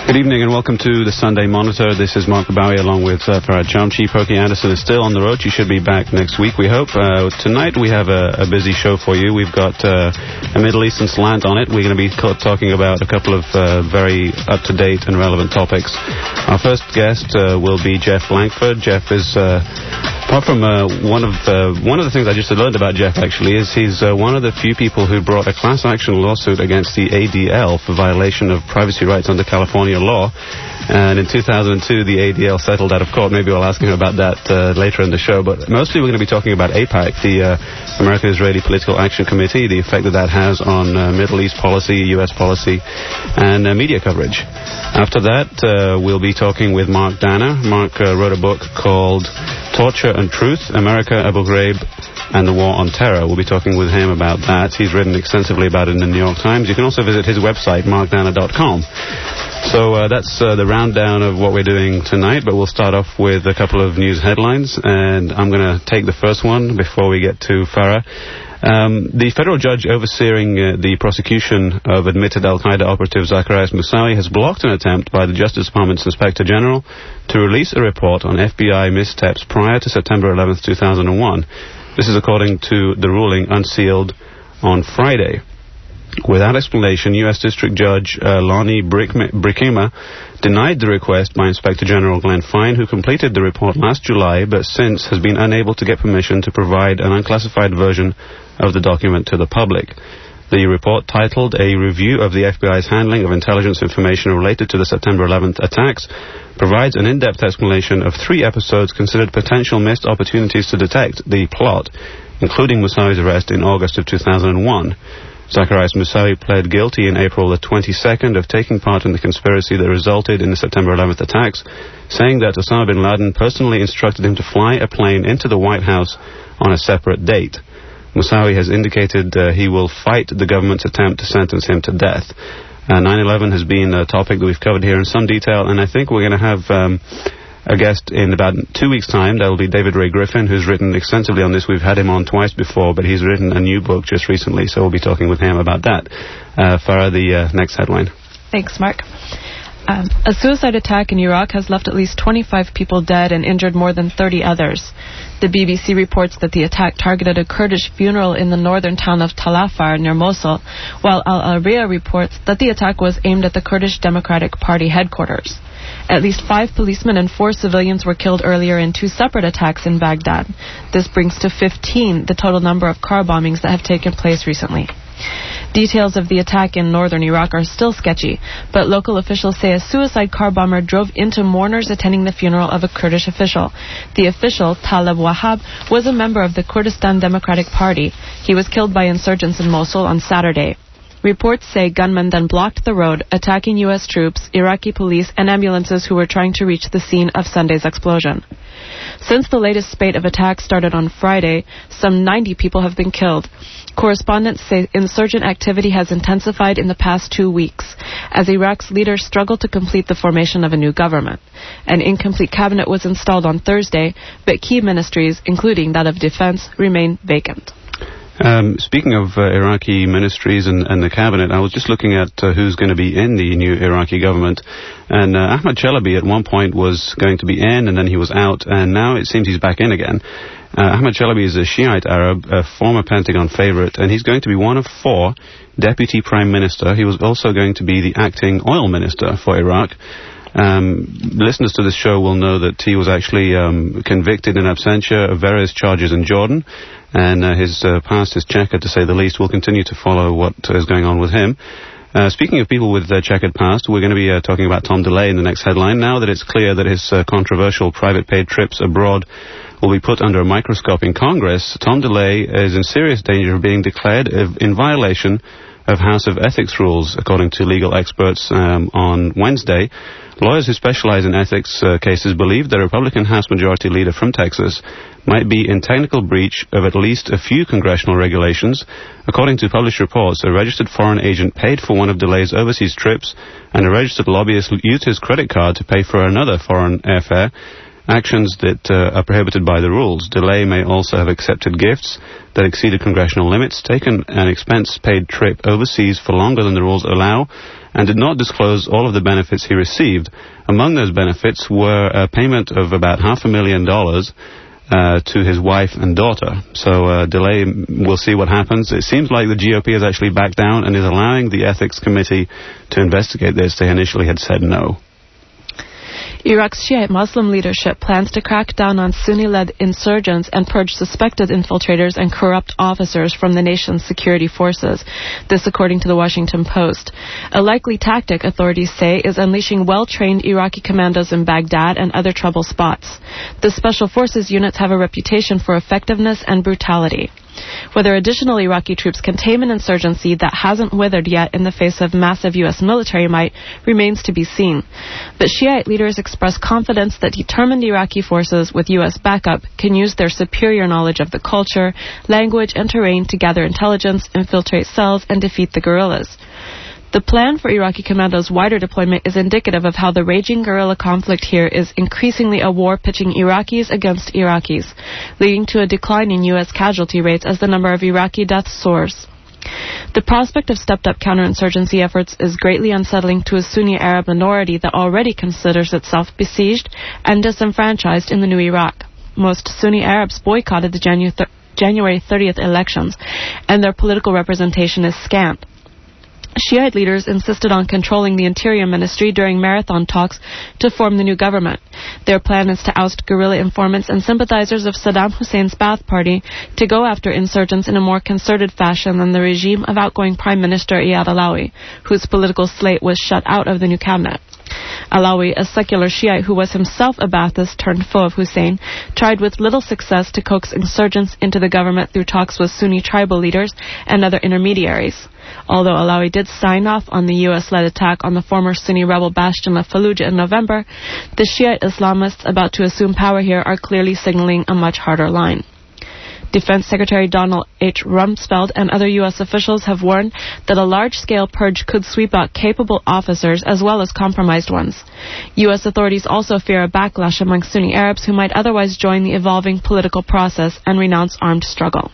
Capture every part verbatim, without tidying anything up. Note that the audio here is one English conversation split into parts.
Good evening and welcome to the Sunday Monitor. This is Mark Bowie along with uh, Farad Chamchi. Pokey Anderson is still on the road. She should be back next week, we hope. Uh, tonight we have a, a busy show for you. We've got uh, a Middle Eastern slant on it. We're going to be talking about a couple of uh, very up-to-date and relevant topics. Our first guest uh, will be Jeff Langford. Jeff is... Uh, Apart from uh, one of uh, one of the things I just learned about Jeff, actually, is he's uh, one of the few people who brought a class action lawsuit against the A D L for violation of privacy rights under California law. And in two thousand two, the A D L settled out of court. Maybe we'll ask him about that uh, later in the show. But mostly we're going to be talking about AIPAC, the uh, American-Israeli Political Action Committee, the effect that that has on uh, Middle East policy, U S policy, and uh, media coverage. After that, uh, we'll be talking with Mark Danner. Mark uh, wrote a book called Torture and Truth, America, Abu Ghraib, and the War on Terror. We'll be talking with him about that. He's written extensively about it in the New York Times. You can also visit his website, mark danner dot com. So uh, that's uh, the rundown of what we're doing tonight, but we'll start off with a couple of news headlines, and I'm going to take the first one before we get to Farah. Um, the federal judge overseeing uh, the prosecution of admitted al-Qaeda operative Zacarias Moussaoui has blocked an attempt by the Justice Department's Inspector General to release a report on F B I missteps prior to September eleventh, two thousand one. This is according to the ruling unsealed on Friday. Without explanation, U S District Judge uh, Lonnie Brickema denied the request by Inspector General Glenn Fine, who completed the report last July, but since has been unable to get permission to provide an unclassified version of the document to the public. The report, titled A Review of the F B I's Handling of Intelligence Information Related to the September eleventh Attacks, provides an in-depth explanation of three episodes considered potential missed opportunities to detect the plot, including Moussaoui's arrest in August of two thousand one. Zacarias Moussaoui pled guilty in April the twenty-second of taking part in the conspiracy that resulted in the September eleventh attacks, saying that Osama bin Laden personally instructed him to fly a plane into the White House on a separate date. Moussaoui has indicated uh, he will fight the government's attempt to sentence him to death. Uh, nine eleven has been a topic that we've covered here in some detail, and I think we're going to have um, a guest in about two weeks' time. That will be David Ray Griffin, who's written extensively on this. We've had him on twice before, but he's written a new book just recently, so we'll be talking with him about that. Uh, Farah, the uh, next headline. Thanks, Mark. Um, a suicide attack in Iraq has left at least twenty-five people dead and injured more than thirty others. The B B C reports that the attack targeted a Kurdish funeral in the northern town of Tal Afar near Mosul, while Al Arabiya reports that the attack was aimed at the Kurdish Democratic Party headquarters. At least five policemen and four civilians were killed earlier in two separate attacks in Baghdad. This brings to fifteen the total number of car bombings that have taken place recently. Details of the attack in northern Iraq are still sketchy, but local officials say a suicide car bomber drove into mourners attending the funeral of a Kurdish official. The official, Taleb Wahab, was a member of the Kurdistan Democratic Party. He was killed by insurgents in Mosul on Saturday. Reports say gunmen then blocked the road, attacking U S troops, Iraqi police, and ambulances who were trying to reach the scene of Sunday's explosion. Since the latest spate of attacks started on Friday, some ninety people have been killed. Correspondents say insurgent activity has intensified in the past two weeks, as Iraq's leaders struggle to complete the formation of a new government. An incomplete cabinet was installed on Thursday, but key ministries, including that of defense, remain vacant. Um, speaking of uh, Iraqi ministries and, and the cabinet, I was just looking at uh, who's going to be in the new Iraqi government. And uh, Ahmad Chalabi at one point was going to be in, and then he was out, and now it seems he's back in again. Uh, Ahmad Chalabi is a Shiite Arab, a former Pentagon favorite, and he's going to be one of four deputy prime minister. He was also going to be the acting oil minister for Iraq. Um, listeners to this show will know that he was actually um, convicted in absentia of various charges in Jordan, and uh, his uh, past is checkered, to say the least. We'll continue to follow what is going on with him. Uh, speaking of people with uh, checkered past, we're going to be uh, talking about Tom DeLay in the next headline. Now that it's clear that his uh, controversial private paid trips abroad will be put under a microscope in Congress, Tom DeLay is in serious danger of being declared in violation of House of Ethics rules, according to legal experts um, on Wednesday. Lawyers who specialize in ethics uh, cases believe the Republican House Majority Leader from Texas might be in technical breach of at least a few congressional regulations. According to published reports, a registered foreign agent paid for one of DeLay's overseas trips, and a registered lobbyist used his credit card to pay for another foreign airfare, actions that uh, are prohibited by the rules. DeLay may also have accepted gifts that exceeded congressional limits, taken an expense-paid trip overseas for longer than the rules allow, and did not disclose all of the benefits he received. Among those benefits were a payment of about half a million dollars Uh, to his wife and daughter. So uh, delay, we'll see what happens. It seems like the G O P has actually backed down and is allowing the Ethics Committee to investigate this. They initially had said no. Iraq's Shiite Muslim leadership plans to crack down on Sunni-led insurgents and purge suspected infiltrators and corrupt officers from the nation's security forces. This according to the Washington Post. A likely tactic, authorities say, is unleashing well-trained Iraqi commandos in Baghdad and other trouble spots. The special forces units have a reputation for effectiveness and brutality. Whether additional Iraqi troops can tame an insurgency that hasn't withered yet in the face of massive U S military might remains to be seen. But Shiite leaders express confidence that determined Iraqi forces with U S backup can use their superior knowledge of the culture, language, and terrain to gather intelligence, infiltrate cells, and defeat the guerrillas. The plan for Iraqi commandos' wider deployment is indicative of how the raging guerrilla conflict here is increasingly a war pitching Iraqis against Iraqis, leading to a decline in U S casualty rates as the number of Iraqi deaths soars. The prospect of stepped-up counterinsurgency efforts is greatly unsettling to a Sunni Arab minority that already considers itself besieged and disenfranchised in the new Iraq. Most Sunni Arabs boycotted the Janu- th- January thirtieth elections, and their political representation is scant. Shiite leaders insisted on controlling the Interior Ministry during marathon talks to form the new government. Their plan is to oust guerrilla informants and sympathizers of Saddam Hussein's Ba'ath Party to go after insurgents in a more concerted fashion than the regime of outgoing Prime Minister Iyad Allawi, whose political slate was shut out of the new cabinet. Allawi, a secular Shiite who was himself a Ba'athist turned foe of Hussein, tried with little success to coax insurgents into the government through talks with Sunni tribal leaders and other intermediaries. Although Allawi did sign off on the U S-led attack on the former Sunni rebel bastion of Fallujah in November, the Shiite Islamists about to assume power here are clearly signaling a much harder line. Defense Secretary Donald H. Rumsfeld and other U S officials have warned that a large-scale purge could sweep out capable officers as well as compromised ones. U S authorities also fear a backlash among Sunni Arabs who might otherwise join the evolving political process and renounce armed struggle.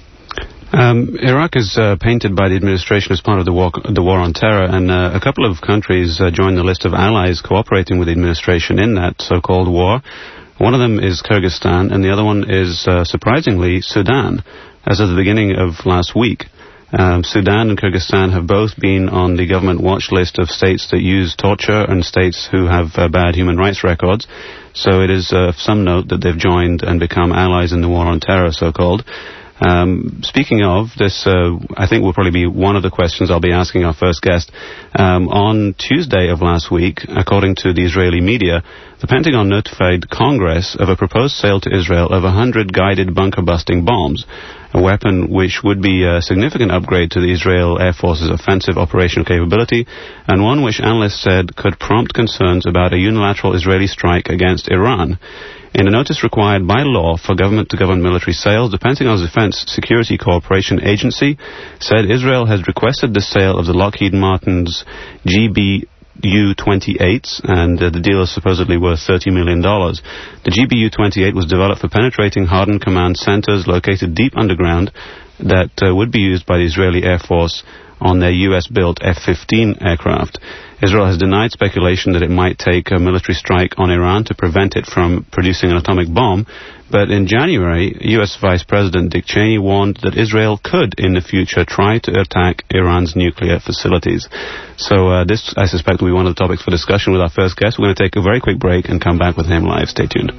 Um, Iraq is uh, painted by the administration as part of the war, the war on terror, and uh, a couple of countries uh, joined the list of allies cooperating with the administration in that so-called war. One of them is Kyrgyzstan, and the other one is, uh, surprisingly, Sudan, as of the beginning of last week. Um, Sudan and Kyrgyzstan have both been on the government watch list of states that use torture and states who have uh, bad human rights records. So it is uh, of some note that they've joined and become allies in the war on terror, so-called. Um, speaking of this, uh, I think will probably be one of the questions I'll be asking our first guest. Um, on Tuesday of last week, according to the Israeli media, the Pentagon notified Congress of a proposed sale to Israel of one hundred guided bunker-busting bombs, a weapon which would be a significant upgrade to the Israel Air Force's offensive operational capability, and one which analysts said could prompt concerns about a unilateral Israeli strike against Iran. In a notice required by law for government-to-government military sales, the Pentagon's Defense Security Cooperation Agency said Israel has requested the sale of the Lockheed Martin's G B U twenty-eights, and uh, the deal is supposedly worth thirty million dollars. The G B U twenty-eight was developed for penetrating hardened command centers located deep underground that uh, would be used by the Israeli Air Force on their U S-built F fifteen aircraft. Israel has denied speculation that it might take a military strike on Iran to prevent it from producing an atomic bomb, but in January, U S Vice President Dick Cheney warned that Israel could, in the future, try to attack Iran's nuclear facilities. So uh, this, I suspect, will be one of the topics for discussion with our first guest. We're going to take a very quick break and come back with him live. Stay tuned.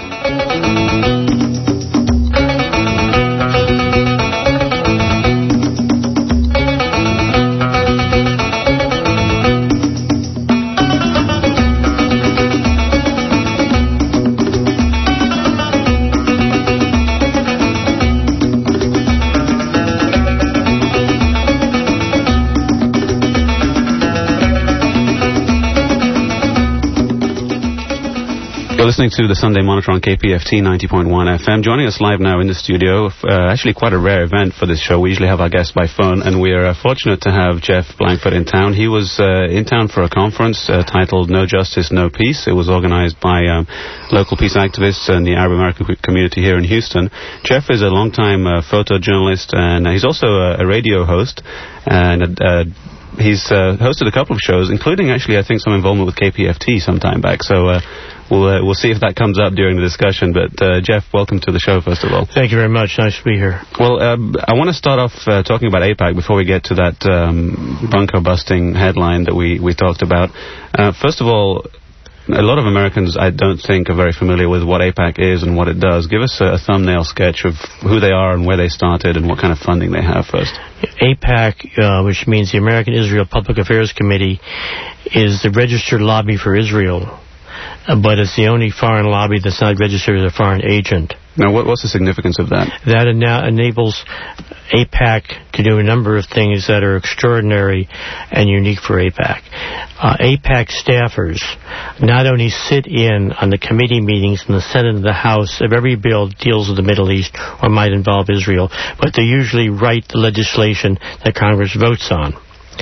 Listening to the Sunday Monitor on K P F T ninety point one F M. Joining us live now in the studio, uh, actually quite a rare event for this show. We usually have our guests by phone, and we're uh, fortunate to have Jeff Blankford in town. He was uh, in town for a conference uh, titled No Justice, No Peace. It was organized by um, local peace activists and the Arab American community here in Houston. Jeff is a longtime uh, photojournalist, and uh, he's also a, a radio host and a, a he's uh, hosted a couple of shows, including actually, I think, some involvement with K P F T some time back. So uh, we'll uh, we'll see if that comes up during the discussion. But uh, Jeff, welcome to the show, first of all. Thank you very much. Nice to be here. Well, uh, I want to start off uh, talking about AIPAC before we get to that um, bunker-busting headline that we, we talked about. Uh, first of all, a lot of Americans, I don't think, are very familiar with what AIPAC is and what it does. Give us a, a thumbnail sketch of who they are and where they started and what kind of funding they have first. AIPAC, uh, which means the American Israel Public Affairs Committee, is the registered lobby for Israel, uh, but it's the only foreign lobby that's not registered as a foreign agent. Now, what, what's the significance of that? That ena- enables AIPAC to do a number of things that are extraordinary and unique for AIPAC. Uh, AIPAC staffers not only sit in on the committee meetings in the Senate and the House of every bill that deals with the Middle East or might involve Israel, but they usually write the legislation that Congress votes on.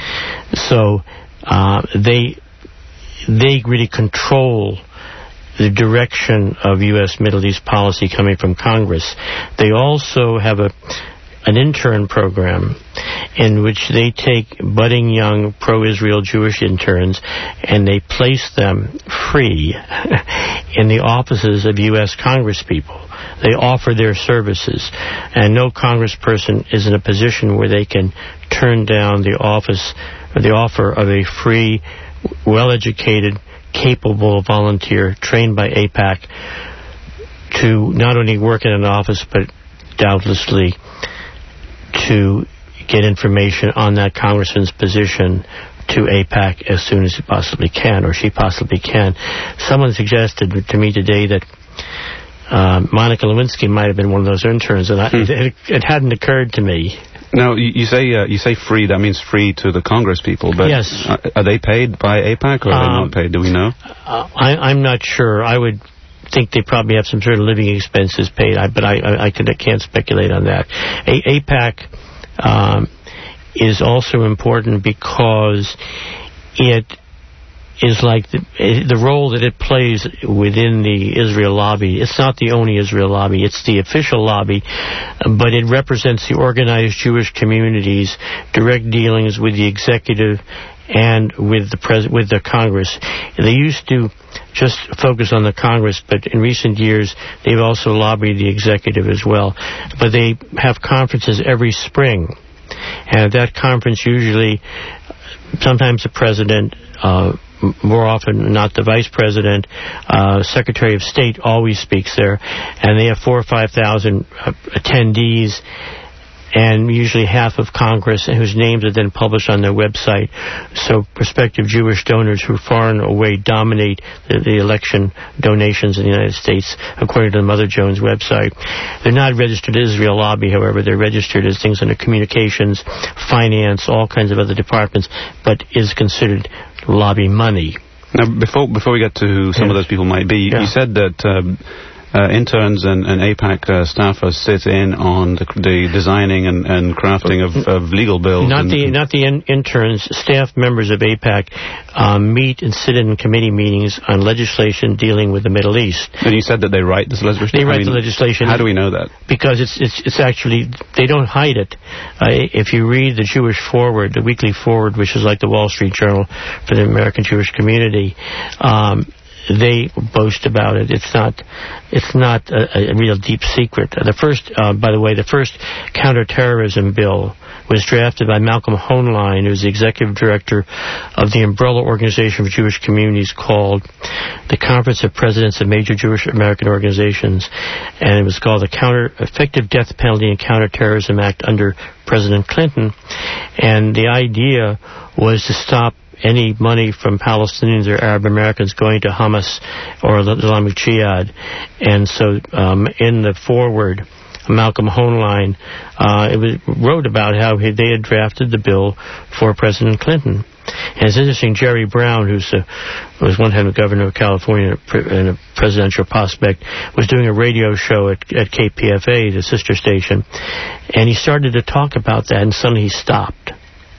So uh, they they really control the direction of U S Middle East policy coming from Congress. They also have a an intern program in which they take budding young pro-Israel Jewish interns and they place them free in the offices of U S congresspeople. They offer their services, and no congressperson is in a position where they can turn down the office or the offer of a free, well-educated, capable volunteer trained by AIPAC to not only work in an office but doubtlessly to get information on that congressman's position to AIPAC as soon as he possibly can, or she possibly can. Someone suggested to me today that uh, Monica Lewinsky might have been one of those interns, and I, hmm. it, it hadn't occurred to me. Now, you, you say uh, you say free. That means free to the Congress people. But yes. Are, are they paid by AIPAC or are um, they not paid? Do we know? Uh, I, I'm not sure. I would think they probably have some sort of living expenses paid, I, but I, I, I, can, I can't speculate on that. A, AIPAC um, is also important because it is like the, the role that it plays within the Israel lobby. It's not the only Israel lobby. It's the official lobby, but it represents the organized Jewish community's direct dealings with the executive and with the pres- with the Congress. They used to just focus on the Congress, but in recent years they've also lobbied the executive as well. But they have conferences every spring, and at that conference usually sometimes the president, uh, more often not the vice president, uh, Secretary of State always speaks there, and they have four or five thousand uh, attendees, and usually half of Congress, whose names are then published on their website. So prospective Jewish donors who far and away dominate the, the election donations in the United States, according to the Mother Jones website. They're not registered as Israel Lobby, however. They're registered as things under communications, finance, all kinds of other departments, but is considered lobby money. Now, before before we get to who some yeah. of those people might be, yeah. you said that um, uh, interns and, and AIPAC uh, staffers sit in on the, the designing and, and crafting of, of legal bills. Not and, the not the in, interns. Staff members of AIPAC um, meet and sit in committee meetings on legislation dealing with the Middle East. And you said that they write this legislation? They write I mean, the legislation. How do we know that? Because it's it's it's actually, they don't hide it. Uh, if you read the Jewish Forward, the weekly Forward, which is like the Wall Street Journal for the American Jewish community, um, they boast about it. It's not, it's not a, a real deep secret. The first, uh, by the way, the first counterterrorism bill was drafted by Malcolm Hoenlein, who's the executive director of the umbrella organization for Jewish communities called the Conference of Presidents of Major Jewish American Organizations, and it was called the Counter Effective Death Penalty and Counterterrorism Act under President Clinton. And the idea was to stop any money from Palestinians or Arab Americans going to Hamas or the Islamic Jihad. And so um, in the foreword, Malcolm Hoenlein uh, it was, wrote about how he, they had drafted the bill for President Clinton. And it's interesting, Jerry Brown, who's a, was one time the governor of California and a presidential prospect, was doing a radio show at, at K P F A, the sister station, and he started to talk about that, and suddenly he stopped,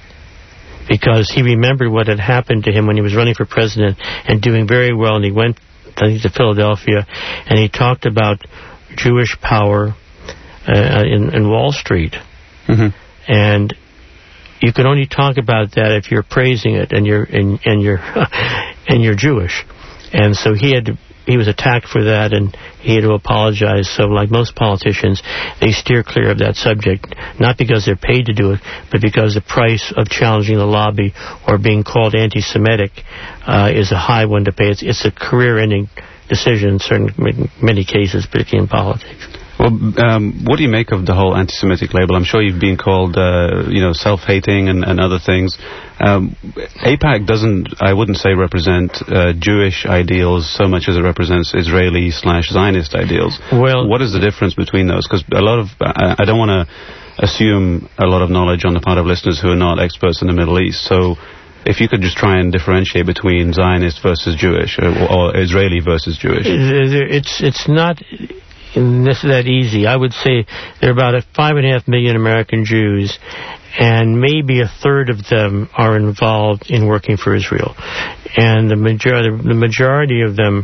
because he remembered what had happened to him when he was running for president and doing very well, and he went, I think, to Philadelphia, and he talked about Jewish power uh, in, in Wall Street. Mm-hmm. And you can only talk about that if you're praising it and you're and, and you're and you're Jewish. And so he had to, he was attacked for that, and he had to apologize. So like most politicians, they steer clear of that subject, not because they're paid to do it, but because the price of challenging the lobby or being called anti-Semitic uh, is a high one to pay. It's, it's a career-ending decision in certain many cases, particularly in politics. Well, um, what do you make of the whole anti-Semitic label? I'm sure you've been called, uh, you know, self-hating and, and other things. Um, AIPAC doesn't, I wouldn't say, represent uh, Jewish ideals so much as it represents Israeli slash Zionist ideals. Well, what is the difference between those? Because a lot of, I, I don't want to assume a lot of knowledge on the part of listeners who are not experts in the Middle East. So if you could just try and differentiate between Zionist versus Jewish, or, or Israeli versus Jewish. It's, it's not This is that easy. I would say there are about a five and a half million American Jews, and maybe a third of them are involved in working for Israel. And the majority, the majority of them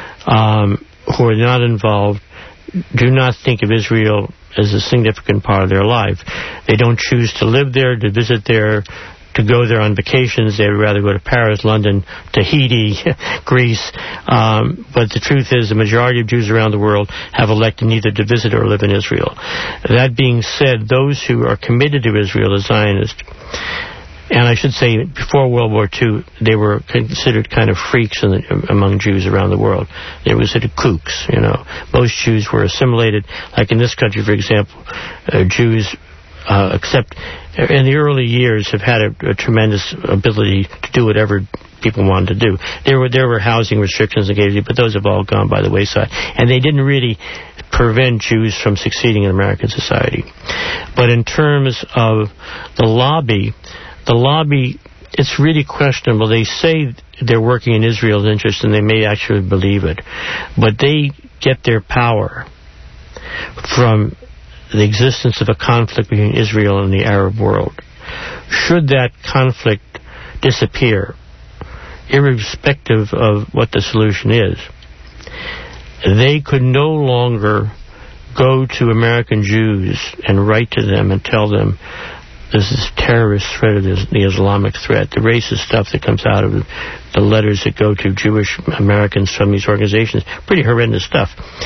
um, who are not involved do not think of Israel as a significant part of their life. They don't choose to live there, to visit there, to go there on vacations. They'd rather go to Paris, London, Tahiti, Greece. Um, but the truth is the majority of Jews around the world have elected neither to visit or live in Israel. That being said, those who are committed to Israel as Zionists, and I should say before World War Two, they were considered kind of freaks in the, among Jews around the world. They were considered kooks, you know. Most Jews were assimilated. Like in this country, for example, uh, Jews Uh, except in the early years have had a, a tremendous ability to do whatever people wanted to do. There were there were housing restrictions occasionally, but those have all gone by the wayside. And they didn't really prevent Jews from succeeding in American society. But in terms of the lobby, the lobby, it's really questionable. They say they're working in Israel's interest, and they may actually believe it. But they get their power from the existence of a conflict between Israel and the Arab world. Should that conflict disappear, irrespective of what the solution is, they could no longer go to American Jews and write to them and tell them this is terrorist threat of the Islamic threat, the racist stuff that comes out of the letters that go to Jewish Americans from these organizations, pretty horrendous stuff.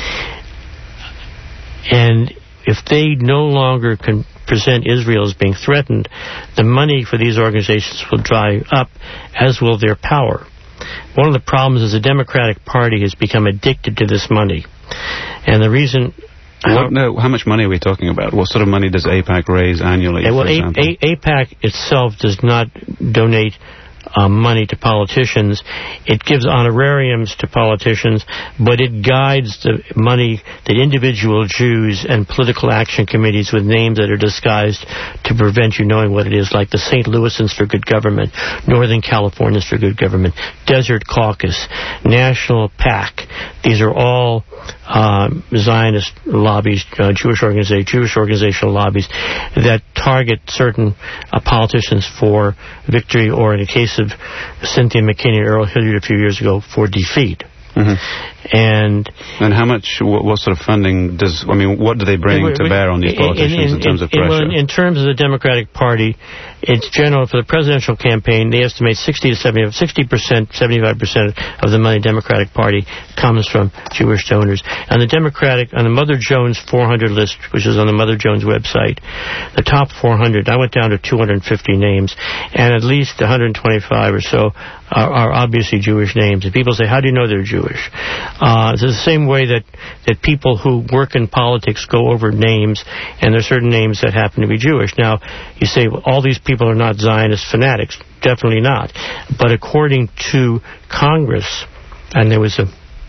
And if they no longer can present Israel as being threatened, the money for these organizations will dry up, as will their power. One of the problems is the Democratic Party has become addicted to this money. And the reason... What, no, how much money are we talking about? What sort of money does AIPAC raise annually, yeah, well, for example? A- A- AIPAC itself does not donate Um, money to politicians. It gives honorariums to politicians, but it guides the money that individual Jews and political action committees with names that are disguised to prevent you knowing what it is, like the Saint Louisans for Good Government, Northern Californians for Good Government, Desert Caucus, National PAC. These are all uh, Zionist lobbies, uh, Jewish organization, Jewish organizational lobbies that target certain uh, politicians for victory, or in the case of Cynthia McKinney and Earl Hilliard a few years ago, for defeat. Mm-hmm. And and how much, what, what sort of funding does, I mean, what do they bring to bear on these politicians in, in, in terms of pressure? In, in terms of the Democratic Party, it's general for the presidential campaign, they estimate sixty to seventy, sixty percent, seventy-five percent of the money Democratic Party comes from Jewish donors. On the Democratic, on the Mother Jones four hundred list, which is on the Mother Jones website, the top four hundred, I went down to two hundred fifty names, and at least one hundred twenty-five or so are, are obviously Jewish names. And people say, how do you know they're Jewish? Uh, it's the same way that, that people who work in politics go over names, and there are certain names that happen to be Jewish. Now, you say, well, all these people are not Zionist fanatics. Definitely not. But according to Congress, and there was a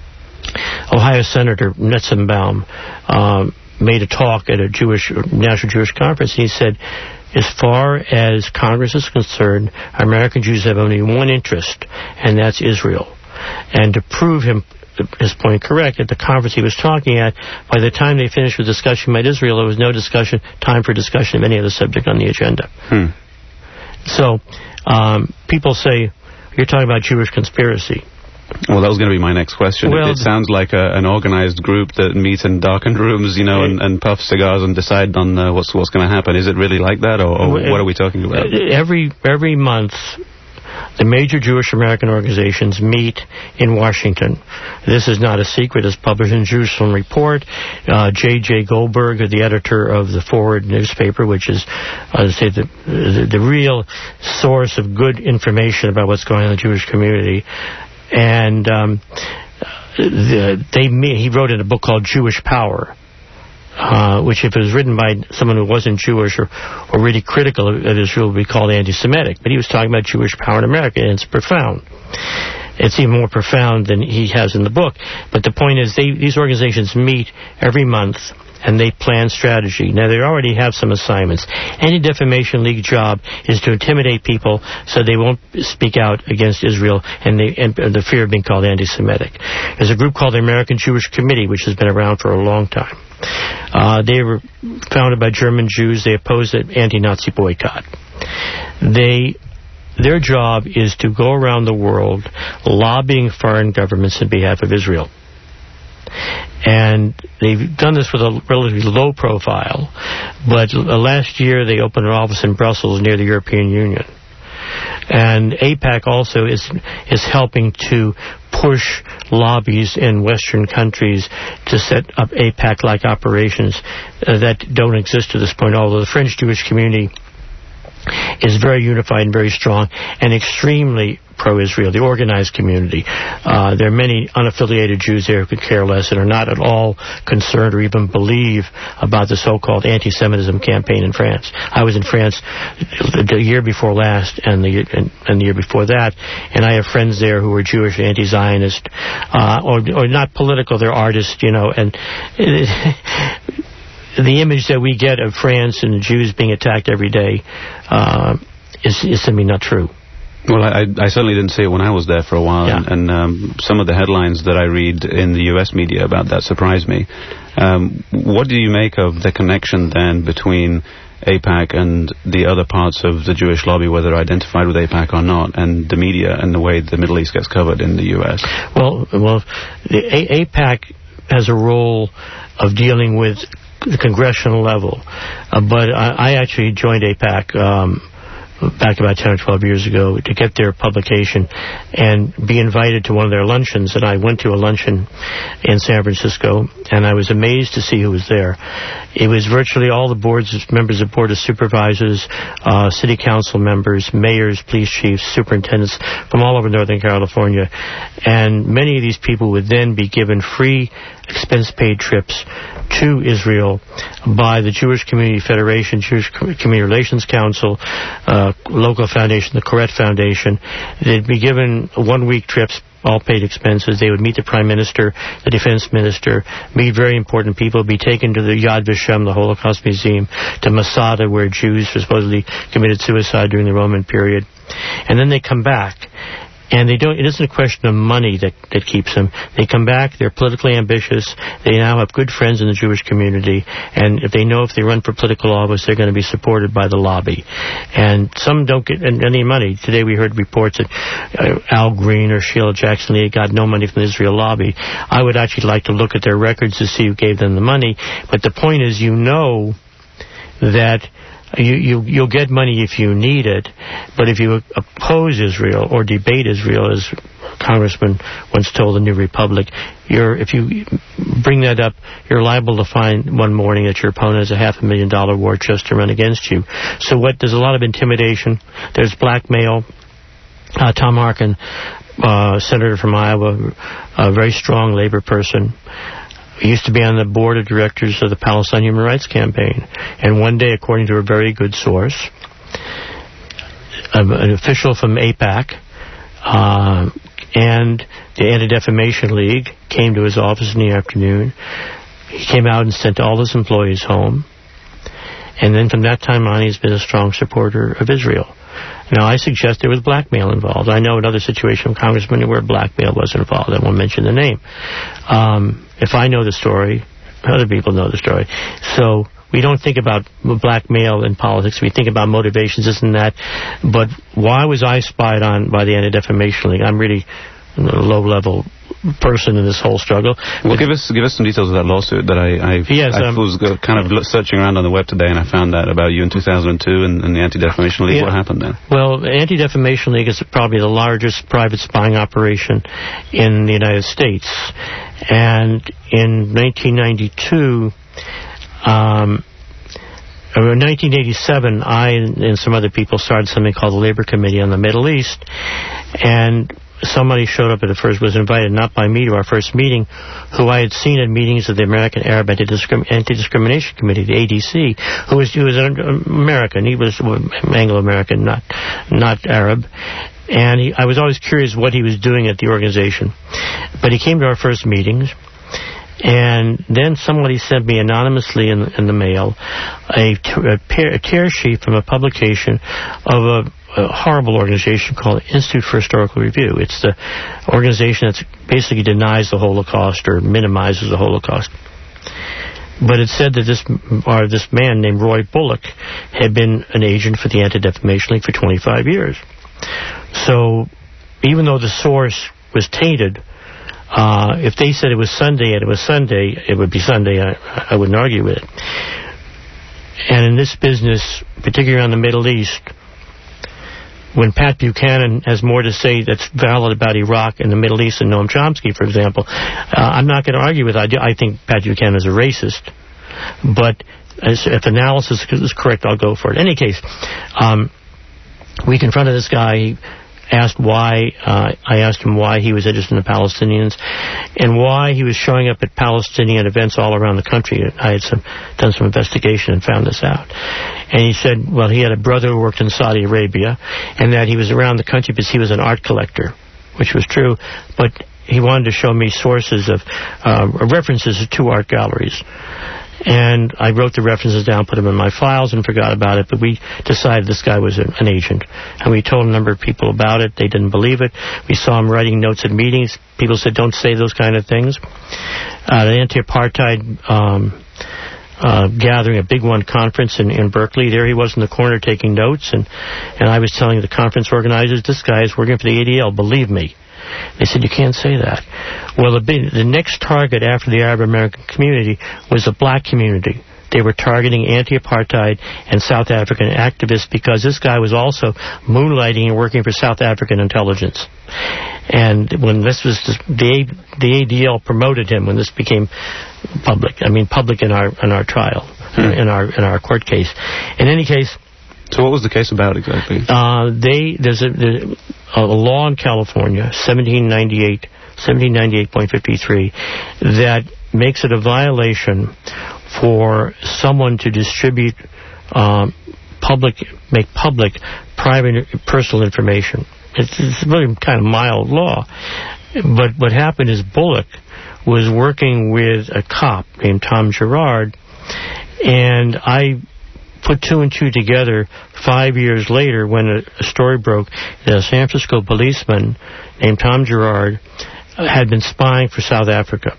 Ohio Senator Netzenbaum um, made a talk at a Jewish National Jewish Conference, and he said, as far as Congress is concerned, American Jews have only one interest, and that's Israel. And to prove him his point correct, at the conference he was talking at, by the time they finished with discussion about Israel, there was no discussion, time for discussion of any other subject on the agenda. Hmm. So, um, people say, you're talking about Jewish conspiracy. Well, that was going to be my next question. Well, it, it sounds like a, an organized group that meet in darkened rooms, you know, and, and puff cigars and decide on uh, what's what's going to happen. Is it really like that, or, or what are we talking about? Every every month, the major Jewish American organizations meet in Washington. This is not a secret. It's published in Jerusalem Report. Uh, J J Goldberg, the editor of the Forward newspaper, which is, I say, the, the the real source of good information about what's going on in the Jewish community. And um, the, they he wrote in a book called Jewish Power, uh, which if it was written by someone who wasn't Jewish or, or really critical of Israel would be called anti-Semitic. But he was talking about Jewish power in America, and it's profound. It's even more profound than he has in the book. But the point is, they, these organizations meet every month, and they plan strategy. Now, they already have some assignments. Anti-Defamation League job is to intimidate people so they won't speak out against Israel and, they, and the fear of being called anti-Semitic. There's a group called the American Jewish Committee, which has been around for a long time. Uh, they were founded by German Jews. They oppose the anti-Nazi boycott. They... Their job is to go around the world lobbying foreign governments on behalf of Israel. And they've done this with a relatively low profile, but last year they opened an office in Brussels near the European Union. And AIPAC also is is helping to push lobbies in Western countries to set up AIPAC-like operations uh, that don't exist to this point, although the French Jewish community is very unified and very strong and extremely pro-Israel, the organized community. Uh, there are many unaffiliated Jews there who could care less and are not at all concerned or even believe about the so-called anti-Semitism campaign in France. I was in France the year before last and the and, and the year before that, and I have friends there who are Jewish, anti-Zionist, uh, or, or not political, they're artists, you know, and... It, the image that we get of France and the Jews being attacked every day uh, is, is simply not true. Well, I, I certainly didn't see it when I was there for a while, yeah. and, and um, some of the headlines that I read in the U S media about that surprised me. Um, what do you make of the connection then between AIPAC and the other parts of the Jewish lobby, whether identified with AIPAC or not, and the media and the way the Middle East gets covered in the U S? Well, well, the A- AIPAC has a role of dealing with the congressional level, uh, but I, I actually joined AIPAC um, back about ten or twelve years ago to get their publication and be invited to one of their luncheons. And I went to a luncheon in San Francisco, and I was amazed to see who was there. It was virtually all the boards, members of Board of Supervisors, uh, city council members, mayors, police chiefs, superintendents from all over Northern California. And many of these people would then be given free expense-paid trips to Israel by the Jewish Community Federation, Jewish Community Relations Council, uh, local foundation, the Koret Foundation. They'd be given one-week trips, all paid expenses. They would meet the Prime Minister, the Defense Minister, meet very important people, be taken to the Yad Vashem, the Holocaust Museum, to Masada, where Jews supposedly committed suicide during the Roman period. And then they come back. And they don't. It isn't a question of money that, that keeps them. They come back. They're politically ambitious. They now have good friends in the Jewish community. And if they know if they run for political office, they're going to be supported by the lobby. And some don't get any money. Today we heard reports that uh, Al Green or Sheila Jackson Lee got no money from the Israel lobby. I would actually like to look at their records to see who gave them the money. But the point is, you know that You, you, you'll get money if you need it, but if you oppose Israel or debate Israel, as Congressman once told the New Republic, you're, if you bring that up, you're liable to find one morning that your opponent has a half a million dollar war chest to run against you. So what? There's a lot of intimidation. There's blackmail. Uh, Tom Harkin, uh, senator from Iowa, a very strong labor person, he used to be on the board of directors of the Palestine Human Rights Campaign. And one day, according to a very good source, an official from AIPAC uh, and the Anti-Defamation League came to his office in the afternoon. He came out and sent all his employees home. And then from that time on, he's been a strong supporter of Israel. Now, I suggest there was blackmail involved. I know another situation of congressmen where blackmail was involved. I won't mention the name. Um, if I know the story, other people know the story. So we don't think about blackmail in politics. We think about motivations, this and that. But why was I spied on by the Anti-Defamation League? I'm really low-level person in this whole struggle. Well, but give us give us some details of that lawsuit that I I, yes, I um, was kind of searching around on the web today, and I found that about you in two thousand two and, and the Anti-Defamation League. Yeah. What happened there? Well, the Anti-Defamation League is probably the largest private spying operation in the United States, and in nineteen ninety-two. Um, In nineteen eighty-seven, I and some other people started something called the Labor Committee on the Middle East, and somebody showed up at the first, was invited not by me to our first meeting, who I had seen at meetings of the American Arab Anti-Discrimination Committee, the A D C, who was, who was an American. He was Anglo-American, not not Arab. And he, I was always curious what he was doing at the organization. But he came to our first meetings. And then somebody sent me anonymously in, in the mail a, a, a tear sheet from a publication of a, a horrible organization called Institute for Historical Review. It's the organization that basically denies the Holocaust or minimizes the Holocaust. But it said that this, or this man named Roy Bullock had been an agent for the Anti-Defamation League for twenty-five years. So even though the source was tainted, Uh, if they said it was Sunday and it was Sunday, it would be Sunday. I, I wouldn't argue with it. And in this business, particularly around the Middle East, when Pat Buchanan has more to say that's valid about Iraq and the Middle East than Noam Chomsky, for example, uh, I'm not going to argue with it. I, do, I think Pat Buchanan is a racist. But as, if analysis is correct, I'll go for it. In any case, um, we confronted this guy. Asked why uh, I asked him why he was interested in the Palestinians and why he was showing up at Palestinian events all around the country. I had some done some investigation and found this out. And he said, well, he had a brother who worked in Saudi Arabia, and that he was around the country because he was an art collector, which was true. But he wanted to show me sources of uh, references to art galleries. And I wrote the references down, put them in my files, and forgot about it. But we decided this guy was an agent. And we told a number of people about it. They didn't believe it. We saw him writing notes at meetings. People said, don't say those kind of things. Uh, the anti-apartheid um, uh, gathering, a big one conference in, in Berkeley, there he was in the corner taking notes. And, and I was telling the conference organizers, this guy is working for the A D L, believe me. They said, you can't say that. Well, the, the next target after the Arab American community was the black community. They were targeting anti-apartheid and South African activists because this guy was also moonlighting and working for South African intelligence. And when this was, the, the A D L promoted him when this became public. I mean, public in our in our trial, hmm. in our in our court case. In any case. So what was the case about exactly? Uh, they there's a, there's a law in California, seventeen ninety-eight, seventeen ninety-eight point fifty-three, that makes it a violation for someone to distribute um, public, make public private personal information. It's, it's really kind of mild law. But what happened is Bullock was working with a cop named Tom Girard, and I put two and two together five years later when a, a story broke that a San Francisco policeman named Tom Girard had been spying for South Africa.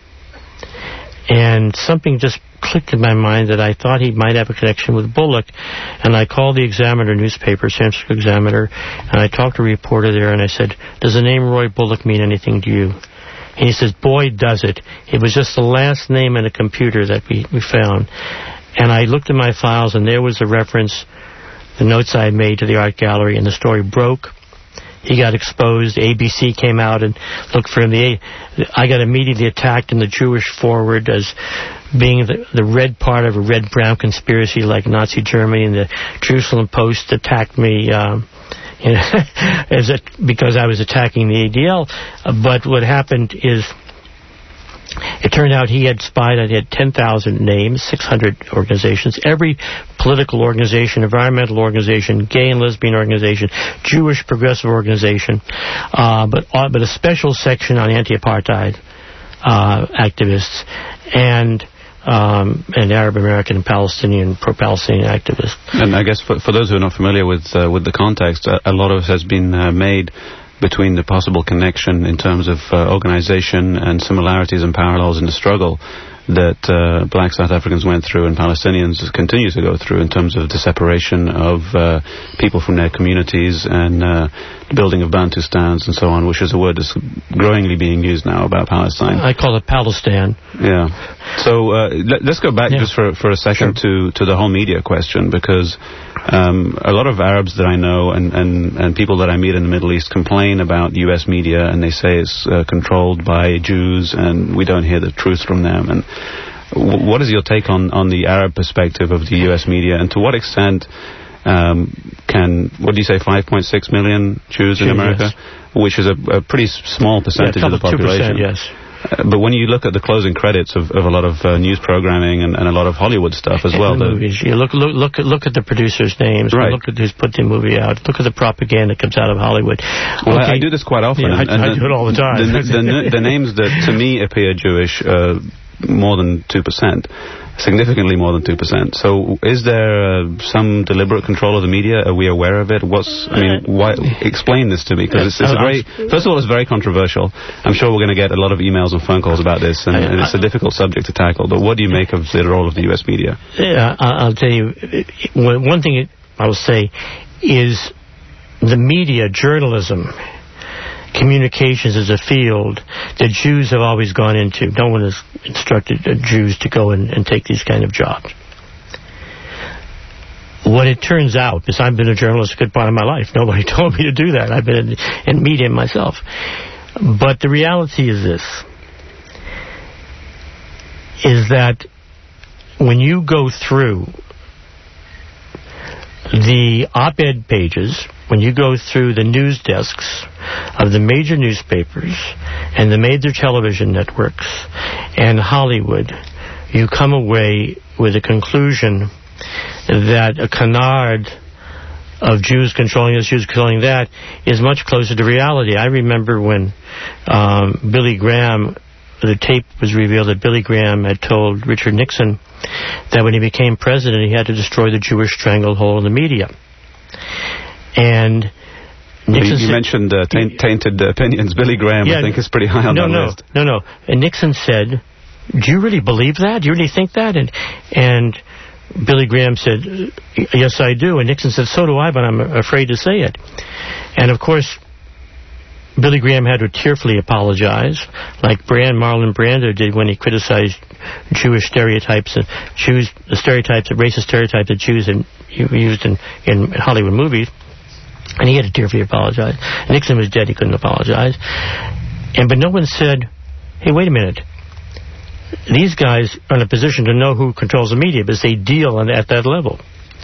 And something just clicked in my mind that I thought he might have a connection with Bullock. And I called the Examiner newspaper, San Francisco Examiner, and I talked to a reporter there, and I said, does the name Roy Bullock mean anything to you? And he says, boy, does it. It was just the last name in a computer that we, we found. And I looked at my files, and there was a reference, the notes I had made to the art gallery, and the story broke. He got exposed. A B C came out and looked for him. The I got immediately attacked in the Jewish Forward as being the, the red part of a red-brown conspiracy like Nazi Germany, and the Jerusalem Post attacked me um, you know, as a, because I was attacking the A D L. Uh, but what happened is, it turned out he had spied on, he had ten thousand names, six hundred organizations, every political organization, environmental organization, gay and lesbian organization, Jewish progressive organization, uh, but uh, but a special section on anti-apartheid uh, activists and um, and Arab American and Palestinian, pro-Palestinian activists. And I guess for, for those who are not familiar with uh, with the context, a, a lot of it has been uh, made between the possible connection in terms of uh, organization and similarities and parallels in the struggle that uh, black South Africans went through and Palestinians continue to go through in terms of the separation of uh, people from their communities and uh, the building of Bantustans and so on, which is a word that's growingly being used now about Palestine. I call it Palestine. Yeah. So uh, let, let's go back yeah. just for, for a second sure. to, to the whole media question, because um, a lot of Arabs that I know and, and, and people that I meet in the Middle East complain about U S media, and they say it's uh, controlled by Jews and we don't hear the truth from them. And what is your take on, on the Arab perspective of the U S media, and to what extent um, can, what do you say, five point six million Jews in America, yes. which is a, a pretty small percentage yeah, of the population? two percent, yes. Uh, but when you look at the closing credits of, of a lot of uh, news programming and, and a lot of Hollywood stuff as well. And the movies. You look, look, look, at, look at the producers' names. Right. Look at who's put the movie out. Look at the propaganda that comes out of Hollywood. Well, okay. I, I do this quite often. Yeah, and, I, and I the, do it all the time. The, the, the, the names that, to me, appear Jewish, uh, more than two percent. Significantly more than two percent. So is there uh, some deliberate control of the media? Are we aware of it? What's, I mean, why, explain this to me, because it's, it's a very, first of all, it's very controversial. I'm sure we're going to get a lot of emails and phone calls about this, and, and it's a difficult subject to tackle. But what do you make of the role of the U S media? Yeah, I'll tell you, one thing I will say is the media, journalism, communications as a field that Jews have always gone into. No one has instructed Jews to go and, and take these kind of jobs. What it turns out, because I've been a journalist a good part of my life, nobody told me to do that. I've been in, in media myself. But the reality is this, is that when you go through the op-ed pages, when you go through the news desks of the major newspapers and the major television networks and Hollywood, you come away with a conclusion that a canard of Jews controlling this, Jews controlling that, is much closer to reality. I remember when um, Billy Graham, the tape was revealed that Billy Graham had told Richard Nixon that when he became president, he had to destroy the Jewish stranglehold in the media. And Nixon you, you said, mentioned uh, taint, tainted uh, opinions. Billy Graham, yeah, I think, is pretty high on no, that no, list. No, no, no. And Nixon said, do you really believe that? Do you really think that? And and Billy Graham said, yes, I do. And Nixon said, so do I, but I'm afraid to say it. And, of course, Billy Graham had to tearfully apologize, like Brand, Marlon Brando did when he criticized Jewish stereotypes, and Jews, the stereotypes, the racist stereotypes that Jews had used in, in Hollywood movies. And he had to tearfully apologize. Nixon was dead, he couldn't apologize. And but no one said, hey, wait a minute. These guys are in a position to know who controls the media, because they deal on, at that level.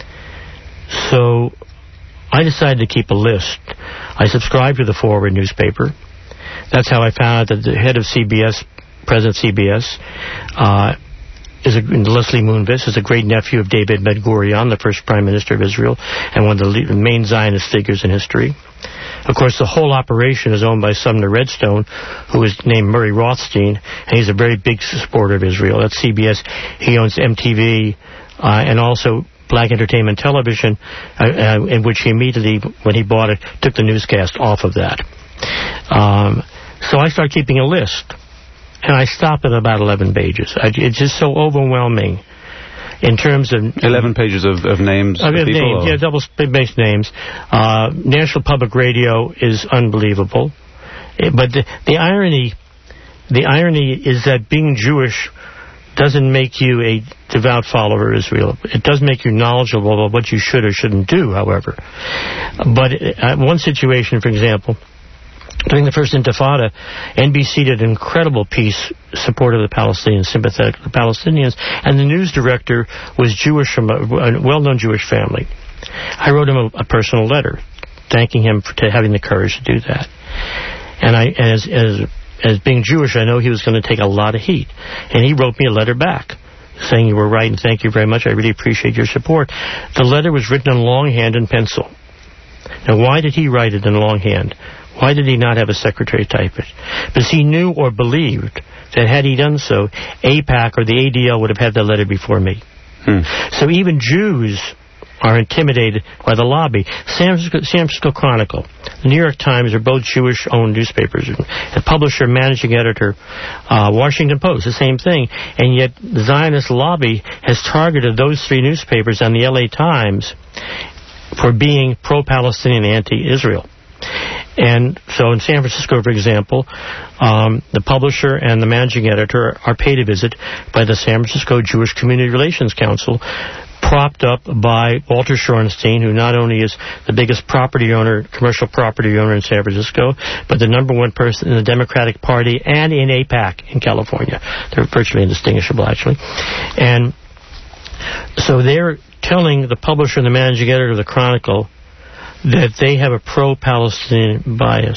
So I decided to keep a list. I subscribed to the Forward newspaper. That's how I found out that the head of C B S, President C B S, uh, is a, Leslie Moonves, is a great nephew of David Ben-Gurion, the first Prime Minister of Israel, and one of the main Zionist figures in history. Of course, the whole operation is owned by Sumner Redstone, who is named Murray Rothstein, and he's a very big supporter of Israel. That's C B S. He owns M T V, uh, and also Black Entertainment Television, uh, uh, in which he immediately, when he bought it, took the newscast off of that. Um, so I started keeping a list, and I stopped at about eleven pages. I, it's just so overwhelming in terms of... eleven pages of, of names of people? Names, yeah, double-spaced names. Uh, National Public Radio is unbelievable. But the, the irony, the irony is that being Jewish doesn't make you a devout follower of Israel. It does make you knowledgeable about what you should or shouldn't do, however. But uh, one situation, for example, during the first Intifada, N B C did an incredible piece supportive of the Palestinians, sympathetic to the Palestinians, and the news director was Jewish, from a, a well-known Jewish family. I wrote him a, a personal letter thanking him for to having the courage to do that. And I, as as as being Jewish, I know he was going to take a lot of heat. And he wrote me a letter back saying, you were right and thank you very much. I really appreciate your support. The letter was written in longhand and pencil. Now, why did he write it in longhand? Why did he not have a secretary type it? Because he knew or believed that had he done so, AIPAC or the A D L would have had that letter before me. Hmm. So even Jews are intimidated by the lobby. San Francisco, San Francisco Chronicle, the New York Times are both Jewish-owned newspapers. The publisher, managing editor, uh, Washington Post, the same thing. And yet the Zionist lobby has targeted those three newspapers and the L A Times for being pro-Palestinian, anti-Israel. And so in San Francisco, for example, um, the publisher and the managing editor are paid a visit by the San Francisco Jewish Community Relations Council, propped up by Walter Shorenstein, who not only is the biggest property owner, commercial property owner in San Francisco, but the number one person in the Democratic Party and in AIPAC in California. They're virtually indistinguishable, actually. And so they're telling the publisher and the managing editor of the Chronicle that they have a pro-Palestinian bias.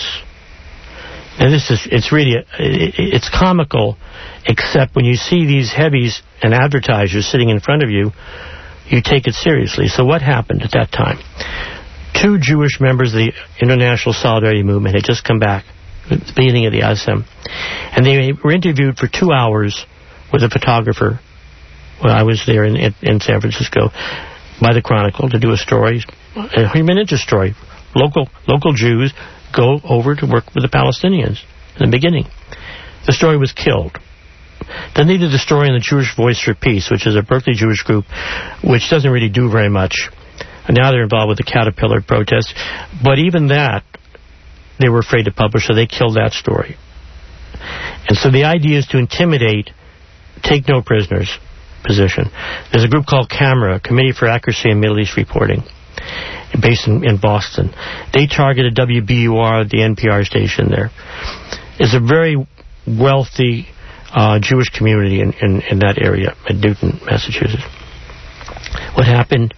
And this is, it's really, it's comical, except when you see these heavies and advertisers sitting in front of you, you take it seriously. So what happened at that time? Two Jewish members of the International Solidarity Movement had just come back at the beginning of the I S M, and they were interviewed for two hours with a photographer. Well, I was there in, in, in San Francisco by the Chronicle to do a story, a human interest story. Local local Jews go over to work with the Palestinians in the beginning. The story was killed. Then they did the story on the Jewish Voice for Peace, which is a Berkeley Jewish group, which doesn't really do very much. And now they're involved with the Caterpillar protest. But even that, they were afraid to publish, so they killed that story. And so the idea is to intimidate, take no prisoners position. There's a group called CAMERA, Committee for Accuracy in Middle East Reporting, based in, in Boston. They targeted W B U R, the N P R station there. It's a very wealthy uh, Jewish community in, in, in that area, at Newton, Massachusetts. What happened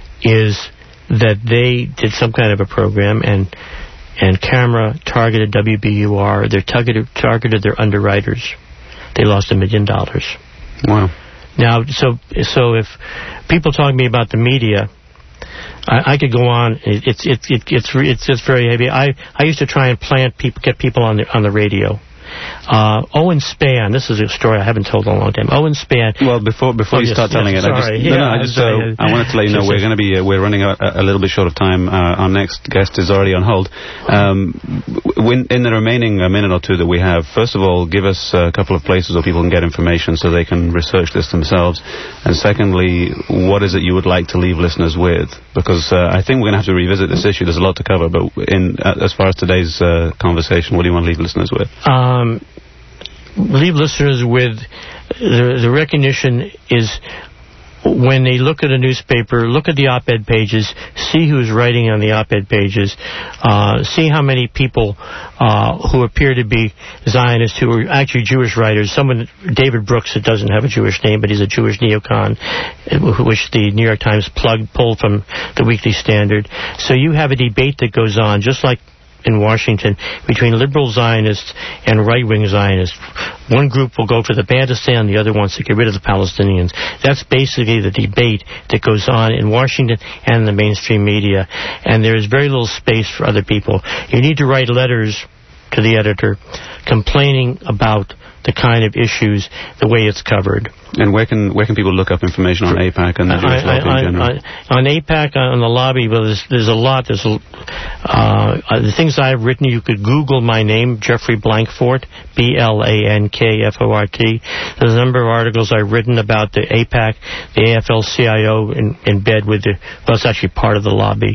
is that they did some kind of a program, and and CAMERA targeted W B U R. They targeted, targeted their underwriters. They lost a million dollars. Wow. Now, so so if people talk to me about the media, I, I could go on. It, it's it's it, it's it's just very heavy. I, I used to try and plant people, get people on the on the radio. Uh, Owen Spann, this is a story I haven't told in a long time. Owen Spann. Well, before before oh, you yes, start telling yes, it, sorry. I just, yeah, no, no, I, just uh, I wanted to let you know we're going to be uh, we're running a, a little bit short of time. Uh, our next guest is already on hold. Um, when, in the remaining uh, minute or two that we have, first of all, give us a couple of places where people can get information so they can research this themselves. And secondly, what is it you would like to leave listeners with? Because uh, I think we're going to have to revisit this issue. There's a lot to cover, but in uh, as far as today's uh, conversation, what do you want to leave listeners with? Um. Leave listeners with the, the recognition is when they look at a newspaper, look at the op-ed pages, see who's writing on the op-ed pages, uh, see how many people uh, who appear to be Zionists who are actually Jewish writers. Someone, David Brooks, that doesn't have a Jewish name, but he's a Jewish neocon, which the New York Times plugged, pulled from the Weekly Standard. So you have a debate that goes on, just like in Washington, between liberal Zionists and right-wing Zionists. One group will go for the Bantustan, the other wants to get rid of the Palestinians. That's basically the debate that goes on in Washington and the mainstream media, and there is very little space for other people. You need to write letters to the editor complaining about the kind of issues, the way it's covered. And where can where can people look up information on AIPAC and the Jewish I, I, lobby in general? I, on AIPAC, on the lobby, well, there's, there's a lot. There's a, uh, the things I've written, you could Google my name, Jeffrey Blankfort, B L A N K F O R T. There's a number of articles I've written about the AIPAC, the A F L C I O in, in bed with the, well, it's actually part of the lobby.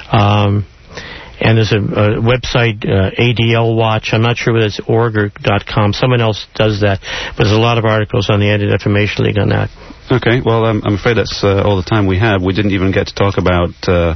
Um, And there's a, a website, uh, A D L Watch. I'm not sure whether it's org or .com. Someone else does that. But there's a lot of articles on the Anti-Defamation League on that. Okay, well, I'm, I'm afraid that's uh, all the time we have. We didn't even get to talk about uh,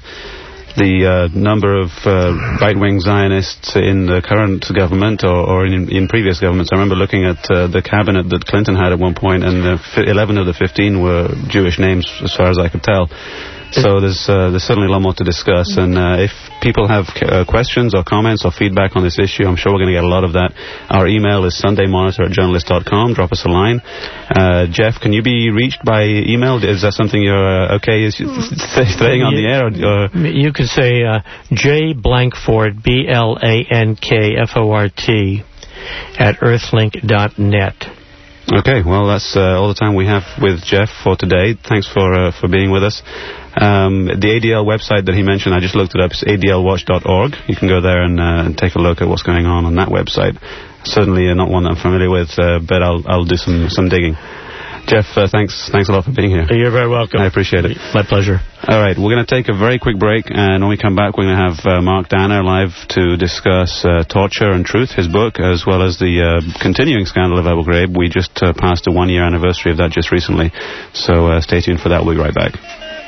the uh, number of uh, right-wing Zionists in the current government or, or in, in previous governments. I remember looking at uh, the cabinet that Clinton had at one point, and uh, eleven of the fifteen were Jewish names, as far as I could tell. So there's uh, there's certainly a lot more to discuss, and uh, if people have uh, questions or comments or feedback on this issue, I'm sure we're going to get a lot of that. Our email is sunday monitor at journalist dot com. Drop us a line. Uh, Jeff, can you be reached by email? Is that something you're uh, okay is staying on the air? Or, or? You could say uh, J Blankfort, B L A N K F O R T, at earthlink dot net. Okay, well, that's uh, all the time we have with Jeff for today. Thanks for uh, for being with us. Um, the A D L website that he mentioned, I just looked it up, it's A D L watch dot org. You can go there and, uh, and take a look at what's going on on that website. Certainly uh, not one that I'm familiar with, uh, but I'll I'll do some, some digging. Jeff, uh, thanks thanks a lot for being here. You're very welcome. I appreciate it. My pleasure. All right, we're going to take a very quick break, and when we come back, we're going to have uh, Mark Danner live to discuss uh, Torture and Truth, his book, as well as the uh, continuing scandal of Abu Ghraib. We just uh, passed a one-year anniversary of that just recently, so uh, stay tuned for that. We'll be right back.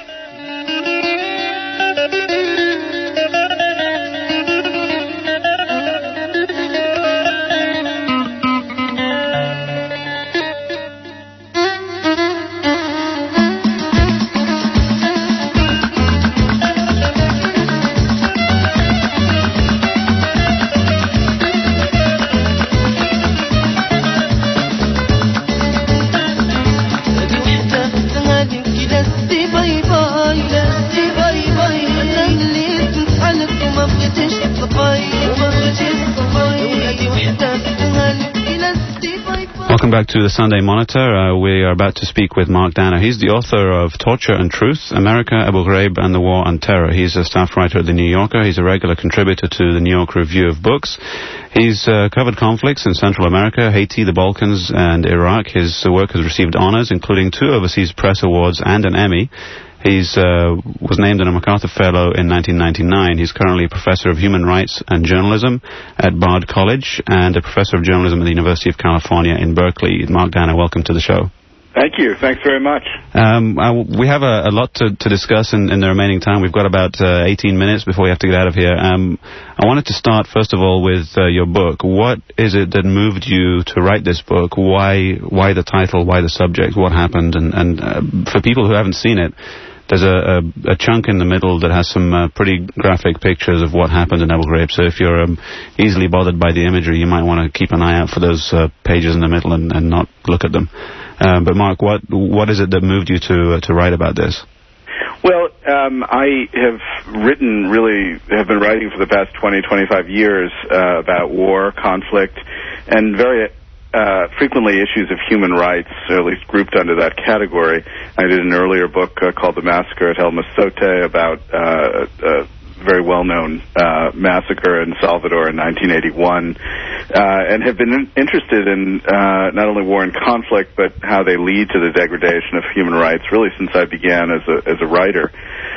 Welcome back to the Sunday Monitor. Uh, we are about to speak with Mark Danner. He's the author of Torture and Truth, America, Abu Ghraib, and the War on Terror. He's a staff writer at The New Yorker. He's a regular contributor to the New York Review of Books. He's uh, covered conflicts in Central America, Haiti, the Balkans, and Iraq. His uh, work has received honors, including two overseas press awards and an Emmy. He uh, was named a MacArthur Fellow in nineteen ninety-nine. He's currently a professor of human rights and journalism at Bard College and a professor of journalism at the University of California in Berkeley. Mark Danner, welcome to the show. Thank you. Thanks very much. Um, I, we have a, a lot to, to discuss in, in the remaining time. We've got about uh, eighteen minutes before we have to get out of here. Um, I wanted to start, first of all, with uh, your book. What is it that moved you to write this book? Why why the title? Why the subject? What happened? And, and uh, for people who haven't seen it, there's a, a, a chunk in the middle that has some uh, pretty graphic pictures of what happened in Abu Ghraib. So if you're um, easily bothered by the imagery, you might want to keep an eye out for those uh, pages in the middle and, and not look at them. Um, but Mark, what what is it that moved you to uh, to write about this? Well, um, I have written, really, have been writing for the past twenty, twenty-five years uh, about war, conflict, and very uh, frequently issues of human rights, or at least grouped under that category. I did an earlier book uh, called The Massacre at El Mozote about uh, a very well-known uh, massacre in Salvador in nineteen eighty-one, uh, and have been in- interested in uh, not only war and conflict, but how they lead to the degradation of human rights, really since I began as a, as a writer.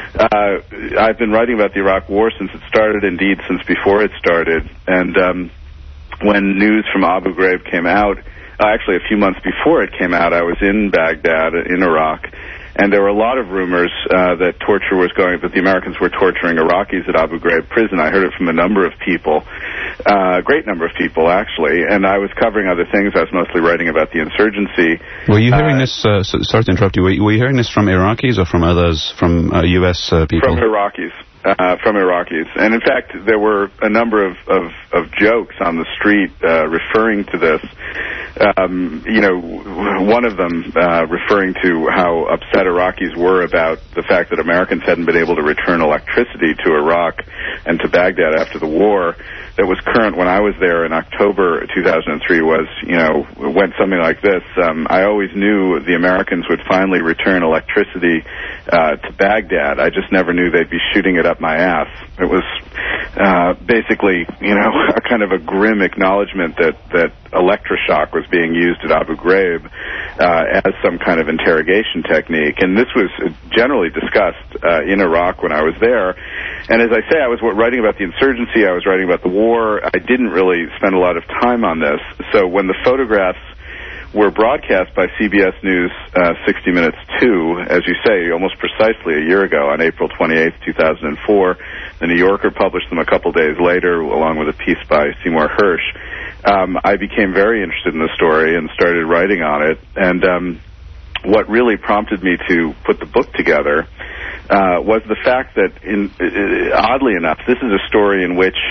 Uh, I've been writing about the Iraq War since it started, indeed since before it started, and um, when news from Abu Ghraib came out, uh, actually a few months before it came out, I was in Baghdad, in Iraq, and there were a lot of rumors uh, that torture was going, that the Americans were torturing Iraqis at Abu Ghraib prison. I heard it from a number of people, uh, a great number of people, actually, and I was covering other things. I was mostly writing about the insurgency. Were you hearing uh, this, uh, so, sorry to interrupt you, were you, were you hearing this from Iraqis or from others, from uh, U S uh, people? From Iraqis. Uh, from Iraqis. And in fact, there were a number of, of, of jokes on the street uh, referring to this. Um, you know, one of them uh, referring to how upset Iraqis were about the fact that Americans hadn't been able to return electricity to Iraq and to Baghdad after the war. That was current when I was there in October two thousand three was, you know, went something like this. Um, I always knew the Americans would finally return electricity uh, to Baghdad. I just never knew they'd be shooting it up my ass. It was uh, basically, you know, a kind of a grim acknowledgement that, that electroshock was being used at Abu Ghraib uh, as some kind of interrogation technique. And this was generally discussed uh, in Iraq when I was there. And as I say, I was writing about the insurgency, I was writing about the war. I didn't really spend a lot of time on this. So when the photographs were broadcast by C B S News uh, sixty minutes two, as you say, almost precisely a year ago on April twenty-eighth, two thousand four, The New Yorker published them a couple days later, along with a piece by Seymour Hersh. Um, I became very interested in the story and started writing on it. And um, what really prompted me to put the book together uh, was the fact that, in, uh, oddly enough, this is a story in which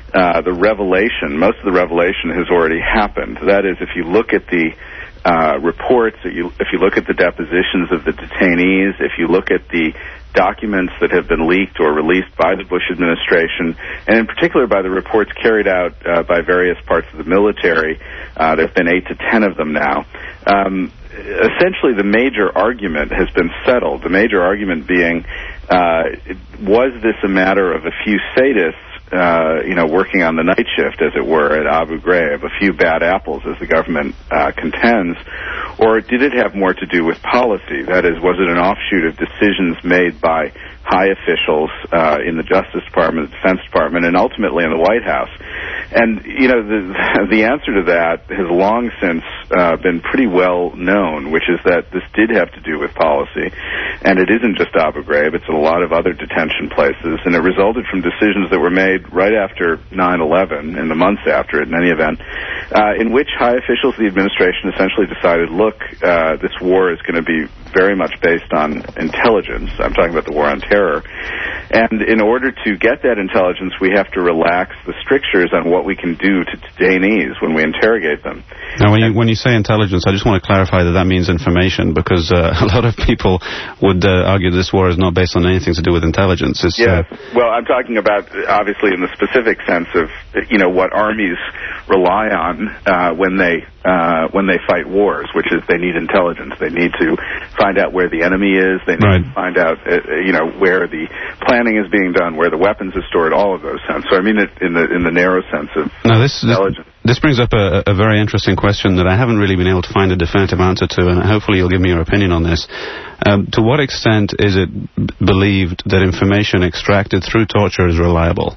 uh, the revelation, most of the revelation has already happened. That is, if you look at the uh, reports, if you, if you look at the depositions of the detainees, if you look at the documents that have been leaked or released by the Bush administration, and in particular by the reports carried out uh, by various parts of the military, uh, there have been eight to ten of them now. Um, essentially, the major argument has been settled. The major argument being, uh, was this a matter of a few sadists, Uh, you know, working on the night shift, as it were, at Abu Ghraib, a few bad apples, as the government uh, contends, or did it have more to do with policy? That is, was it an offshoot of decisions made by high officials uh, in the Justice Department, the Defense Department, and ultimately in the White House? And, you know, the, the answer to that has long since uh, been pretty well known, which is that this did have to do with policy, and it isn't just Abu Ghraib, it's a lot of other detention places, and it resulted from decisions that were made right after nine eleven, in the months after it, in any event, uh, in which high officials of the administration essentially decided, look, uh, this war is going to be very much based on intelligence. I'm talking about the war on terror. And in order to get that intelligence, we have to relax the strictures on what we can do to detainees when we interrogate them. Now, when you, when you say intelligence, I just want to clarify that that means information, because uh, a lot of people would uh, argue this war is not based on anything to do with intelligence. It's, yes. Uh, well, I'm talking about, obviously, in the specific sense of, you know, what armies rely on uh, when they uh, when they fight wars, which is they need intelligence. They need to find out where the enemy is. They need right. to find out, uh, you know, where the planning is being done, where the weapons are stored, all of those sense. So I mean it in the in the narrow sense of now this, intelligence. This, this brings up a, a very interesting question that I haven't really been able to find a definitive answer to, and hopefully you'll give me your opinion on this. Um, to what extent is it b- believed that information extracted through torture is reliable?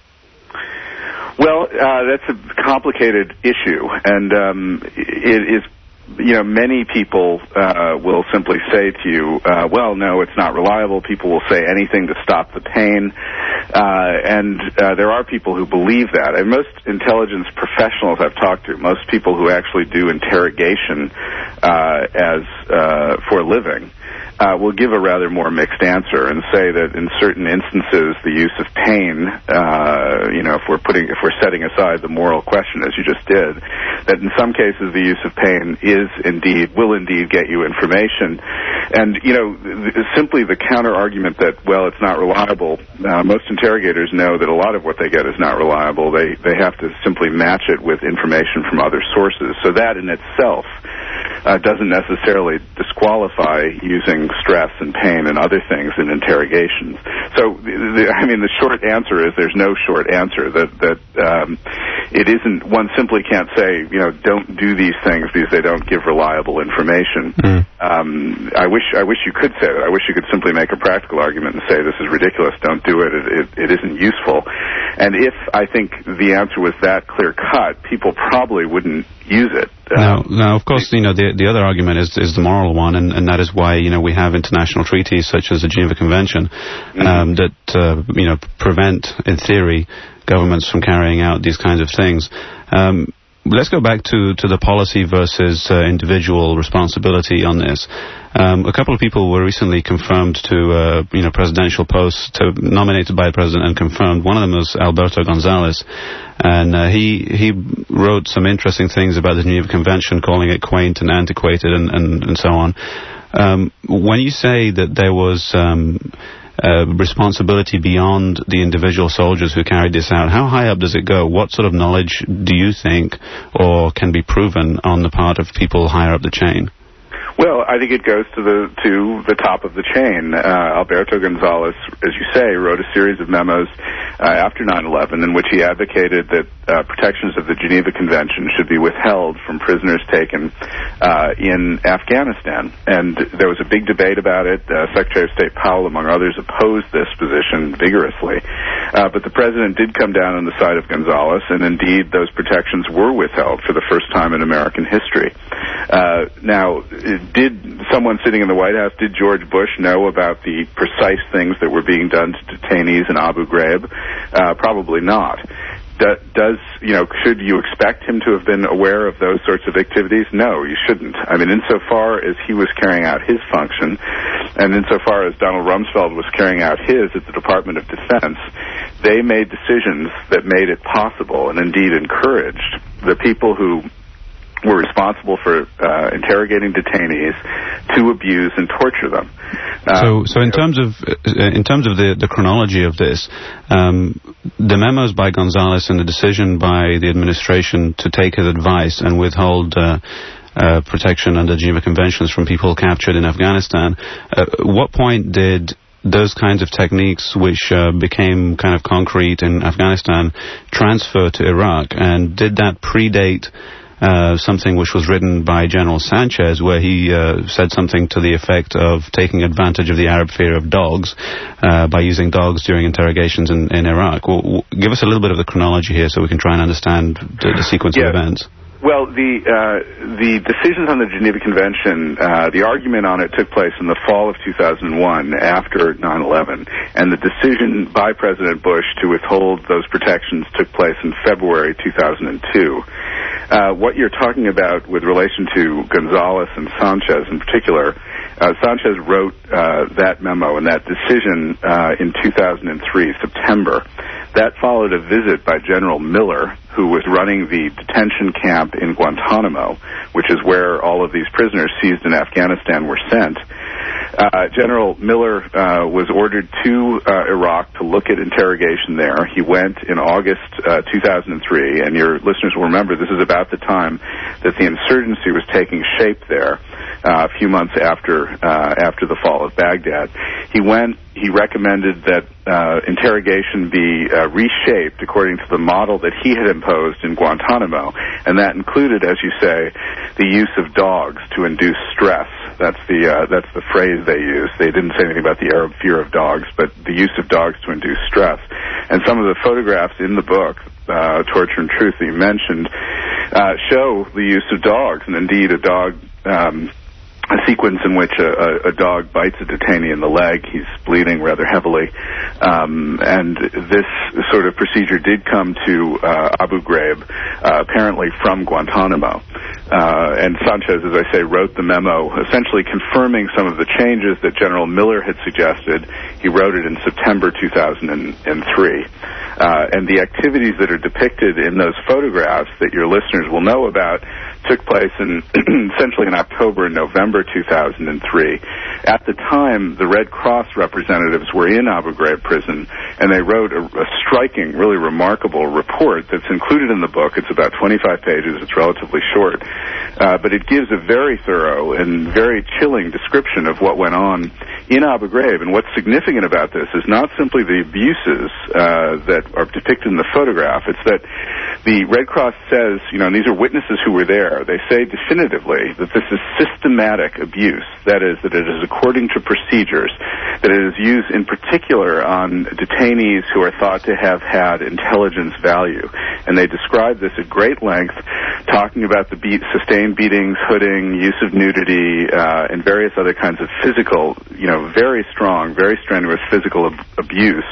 Well, uh, that's a complicated issue, and um, it is, you know, many people uh, will simply say to you, uh, well, no, it's not reliable. People will say anything to stop the pain, uh, and uh, there are people who believe that. And most intelligence professionals I've talked to, most people who actually do interrogation uh, as uh, for a living, Uh, will give a rather more mixed answer and say that in certain instances the use of pain, uh, you know, if we're putting, if we're setting aside the moral question as you just did, that in some cases the use of pain is indeed, will indeed get you information. And, you know, th- simply the counter argument that, well, it's not reliable, uh, most interrogators know that a lot of what they get is not reliable. They, they have to simply match it with information from other sources. So that in itself Uh, doesn't necessarily disqualify using stress and pain and other things in interrogations. So, the, I mean, the short answer is there's no short answer. That that um, it isn't. One simply can't say, you know, don't do these things because they don't give reliable information. Mm. Um, I wish I wish you could say that. I wish you could simply make a practical argument and say this is ridiculous. Don't do it. It, it, it isn't useful. And if I think the answer was that clear cut, people probably wouldn't use it. Now, now, of course, you know, the the other argument is is the moral one, and, and that is why, you know, we have international treaties such as the Geneva Convention um, mm-hmm. that, uh, you know, prevent, in theory, governments from carrying out these kinds of things. Um, let's go back to, to the policy versus uh, individual responsibility on this. Um, a couple of people were recently confirmed to, uh, you know, presidential posts, to, nominated by the president and confirmed. One of them was Alberto Gonzales, and uh, he he wrote some interesting things about the Geneva Convention, calling it quaint and antiquated and, and, and so on. Um, when you say that there was um, uh, responsibility beyond the individual soldiers who carried this out, how high up does it go? What sort of knowledge do you think or can be proven on the part of people higher up the chain? Well, I think it goes to the to the top of the chain. Uh, Alberto Gonzales, as you say, wrote a series of memos uh, after nine eleven in which he advocated that uh, protections of the Geneva Convention should be withheld from prisoners taken uh, in Afghanistan. And there was a big debate about it. Uh, Secretary of State Powell, among others, opposed this position vigorously. Uh, but the president did come down on the side of Gonzales, and indeed those protections were withheld for the first time in American history. Uh, now, did someone sitting in the White House, did George Bush know about the precise things that were being done to detainees in Abu Ghraib? Uh, probably not. Do, does, you know, should you expect him to have been aware of those sorts of activities? No, you shouldn't. I mean, insofar as he was carrying out his function, And insofar as Donald Rumsfeld was carrying out his at the Department of Defense, they made decisions that made it possible and indeed encouraged the people who were responsible for uh, interrogating detainees to abuse and torture them. Um, so, so in terms of uh, in terms of the, the chronology of this, um, the memos by Gonzales and the decision by the administration to take his advice and withhold uh, uh, protection under Geneva Conventions from people captured in Afghanistan, uh, what point did those kinds of techniques, which uh, became kind of concrete in Afghanistan, transfer to Iraq? And did that predate Uh, something which was written by General Sanchez, where he uh, said something to the effect of taking advantage of the Arab fear of dogs uh, by using dogs during interrogations in, in Iraq? Well, w- give us a little bit of the chronology here so we can try and understand the, the sequence yeah. of events. Well, the uh, the decisions on the Geneva Convention, uh, the argument on it took place in the fall of two thousand one after nine eleven, and the decision by President Bush to withhold those protections took place in February two thousand two. Uh, what you're talking about with relation to Gonzales and Sanchez in particular, uh, Sanchez wrote uh, that memo and that decision uh, in two thousand three, September. That followed a visit by General Miller, who was running the detention camp in Guantanamo, which is where all of these prisoners seized in Afghanistan were sent. Uh, General Miller uh, was ordered to uh, Iraq to look at interrogation there. He went in August uh, two thousand three, and your listeners will remember this is about the time that the insurgency was taking shape there, uh, a few months after uh, after the fall of Baghdad. He went. He recommended that uh, interrogation be uh, reshaped according to the model that he had imposed in Guantanamo, and that included, as you say, the use of dogs to induce stress. That's the uh, that's the phrase they used. They didn't say anything about the Arab fear of dogs, but the use of dogs to induce stress. And some of the photographs in the book, uh, Torture and Truth, that you mentioned, uh, show the use of dogs, and indeed a dog. Um, A sequence in which a, a, a dog bites a detainee in the leg. He's bleeding rather heavily. Um, and this sort of procedure did come to uh, Abu Ghraib, uh, apparently from Guantanamo. Uh, and Sanchez, as I say, wrote the memo essentially confirming some of the changes that General Miller had suggested. He wrote it in September two thousand three. Uh, and the activities that are depicted in those photographs that your listeners will know about took place in essentially in October and November two thousand three. At the time, the Red Cross representatives were in Abu Ghraib prison, and they wrote a, a striking, really remarkable report that's included in the book. It's about twenty-five pages. It's relatively short. Uh, but it gives a very thorough and very chilling description of what went on in Abu Ghraib. And what's significant about this is not simply the abuses uh, that are depicted in the photograph. It's that the Red Cross says, you know, and these are witnesses who were there, they say definitively that this is systematic abuse. That is, that it is according to procedures, that it is used in particular on detainees who are thought to have had intelligence value. And they describe this at great length, talking about the beat, sustained beatings, hooding, use of nudity, uh, and various other kinds of physical, you know, very strong, very strenuous physical ab- abuse.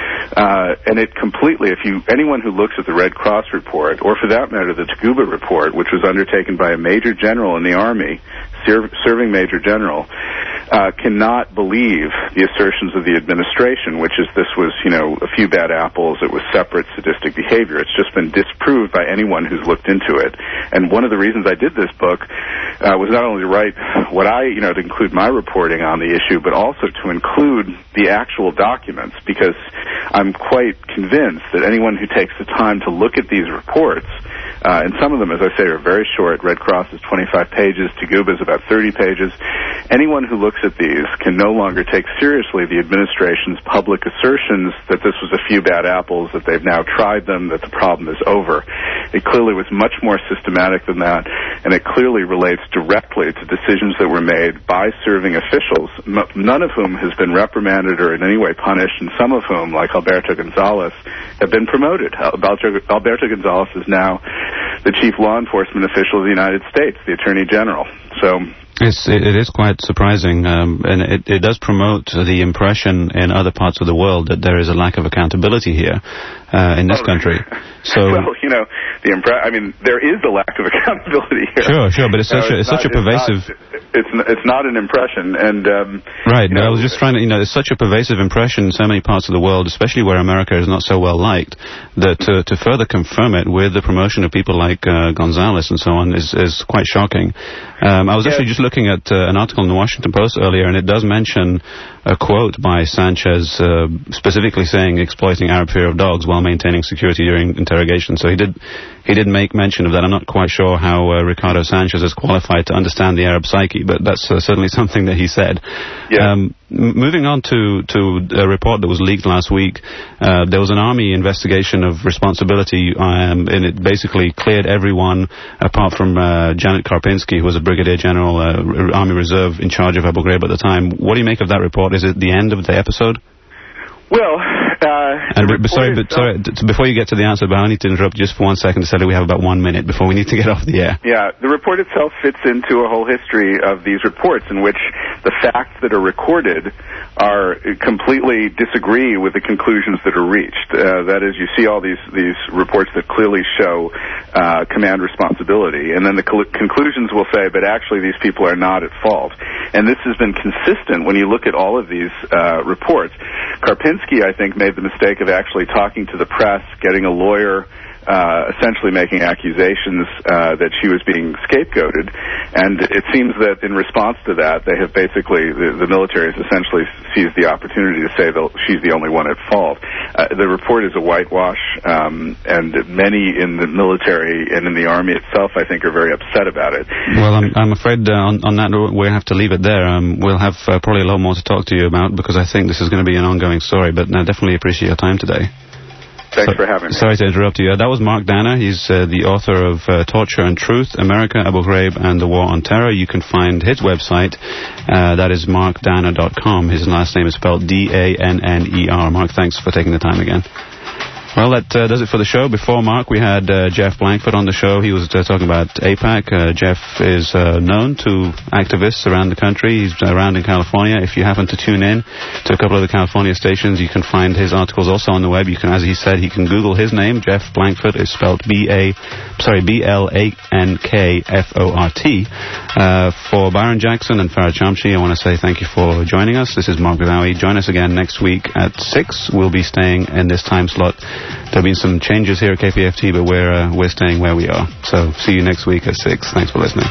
Uh, and it completely, if you, anyone who looks at the Red Cross report, or for that matter, the Taguba report, which was undertaken by a major general in the Army, ser- serving major general, uh, cannot believe the assertions of the administration, which is this was, you know, a few bad apples, it was separate sadistic behavior. It's just been disproved by anyone who's looked into it. And one of the reasons I did this book uh, was not only to write what I, you know, to include my reporting on the issue, but also to include the actual documents, because I'm quite convinced that anyone who takes the time to look at these reports, uh, and some of them, as I say, are very short. Red Cross is twenty-five pages, Taguba is about thirty pages. Anyone who looks at these can no longer take seriously the administration's public assertions that this was a few bad apples, that they've now tried them, that the problem is over. It clearly was much more systematic than that, and it clearly relates directly to decisions that were made by serving officials, m- none of whom has been reprimanded or in any way punished, and some of whom, like Alberto Gonzales, have been promoted. Alberto, Alberto Gonzales is now the chief law enforcement official of the United States, the Attorney General. So It's, it, it is quite surprising, um, and it, it does promote the impression in other parts of the world that there is a lack of accountability here uh, in this oh, country. So, well, you know, the impre- I mean, there is a lack of accountability here. Sure, sure, but it's such no, a it's not, such a pervasive. It's not, it's it's not an impression. And um, right. You know, I was just trying to, you know, there's such a pervasive impression in so many parts of the world, especially where America is not so well liked, that to, to further confirm it with the promotion of people like uh, Gonzalez and so on is is quite shocking. Um, I was actually just looking at uh, an article in the Washington Post earlier, and it does mention a quote by Sanchez uh, specifically saying exploiting Arab fear of dogs while maintaining security during interrogation. So he did he did make mention of that. I'm not quite sure how uh, Ricardo Sanchez is qualified to understand the Arab psyche, but that's uh, certainly something that he said. Yeah. Um, m- moving on to, to a report that was leaked last week, uh, there was an Army investigation of responsibility, um, and it basically cleared everyone apart from uh, Janet Karpinski, who was a Brigadier General, uh, Army Reserve in charge of Abu Ghraib at the time. What do you make of that report? Is it the end of the episode? Well, uh... And b- sorry, but sorry, t- before you get to the answer, but I need to interrupt just for one second to say that we have about one minute before we need to get off the air. Yeah, the report itself fits into a whole history of these reports in which the facts that are recorded are completely disagree with the conclusions that are reached. Uh, that is, you see all these, these reports that clearly show uh, command responsibility, and then the cl- conclusions will say, but actually these people are not at fault. And this has been consistent when you look at all of these uh, reports. Karpinski, I think, made the mistake of actually talking to the press, getting a lawyer, uh, essentially making accusations uh, that she was being scapegoated. And it seems that in response to that, they have basically, the, the military has essentially seized the opportunity to say that she's the only one at fault. Uh, the report is a whitewash, um, and many in the military and in the Army itself, I think, are very upset about it. Well, I'm, I'm afraid uh, on, on that we'll have to leave it there. Um, we'll have uh, probably a lot more to talk to you about, because I think this is going to be an ongoing story, but I uh, definitely appreciate your time today. Thanks so, for having me. Sorry to interrupt you. Uh, that was Mark Danner. He's uh, the author of uh, Torture and Truth, America, Abu Ghraib, and the War on Terror. You can find his website. Uh, that is mark danner dot com. His last name is spelled D A N N E R. Mark, thanks for taking the time again. Well, that uh, does it for the show. Before Mark, we had uh, Jeff Blankford on the show. He was uh, talking about AIPAC. Uh, Jeff is uh, known to activists around the country. He's around in California. If you happen to tune in to a couple of the California stations, you can find his articles also on the web. You can, as he said, he can Google his name. Jeff Blankford is spelled B A, sorry, B L A N K F O R T. Uh, for Byron Jackson and Farah Chamchi, I want to say thank you for joining us. This is Mark Badawi. Join us again next week at six. We'll be staying in this time slot. There have been some changes here at K P F T, but we're uh, we're staying where we are. So see you next week at six. Thanks for listening.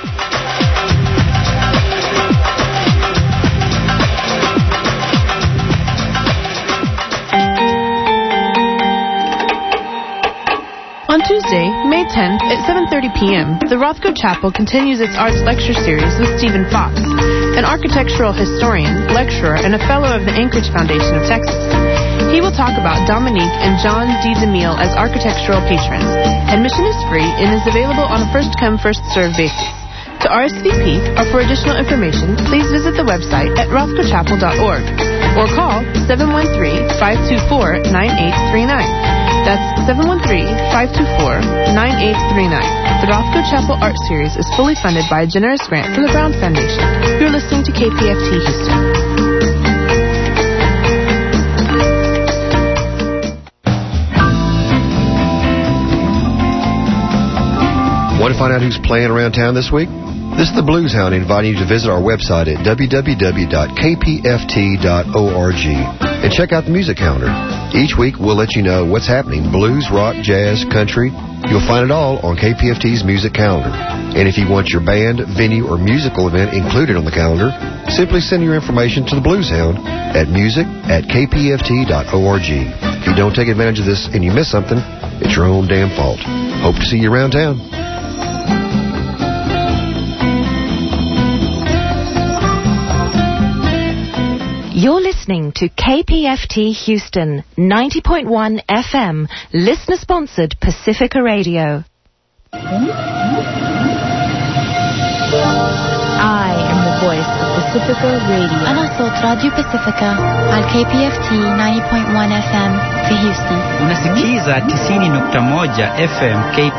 On Tuesday, May tenth at seven thirty p.m., the Rothko Chapel continues its arts lecture series with Stephen Fox, an architectural historian, lecturer, and a fellow of the Anchorage Foundation of Texas. He will talk about Dominique and John D. DeMille as architectural patrons. Admission is free and is available on a first-come, first-served basis. To R S V P or for additional information, please visit the website at rothko chapel dot org or call seven one three, five two four, nine eight three nine. That's seven one three, five two four, nine eight three nine. The Rothko Chapel Art Series is fully funded by a generous grant from the Brown Foundation. You're listening to K P F T Houston. Want to find out who's playing around town this week? This is the Blues Hound inviting you to visit our website at w w w dot k p f t dot org and check out the music calendar. Each week we'll let you know what's happening: blues, rock, jazz, country. You'll find it all on K P F T's music calendar. And if you want your band, venue, or musical event included on the calendar, simply send your information to the Blues Hound at music at k p f t dot org. If you don't take advantage of this and you miss something, it's your own damn fault. Hope to see you around town. You're listening to K P F T Houston, ninety point one F M, listener-sponsored Pacifica Radio. I am the voice of Pacifica Radio. أنا صوت راديو باسيفيكا على كي بي اف تي ninety point one F M في هيوستن. Unasikiza tisini nukta moja F M K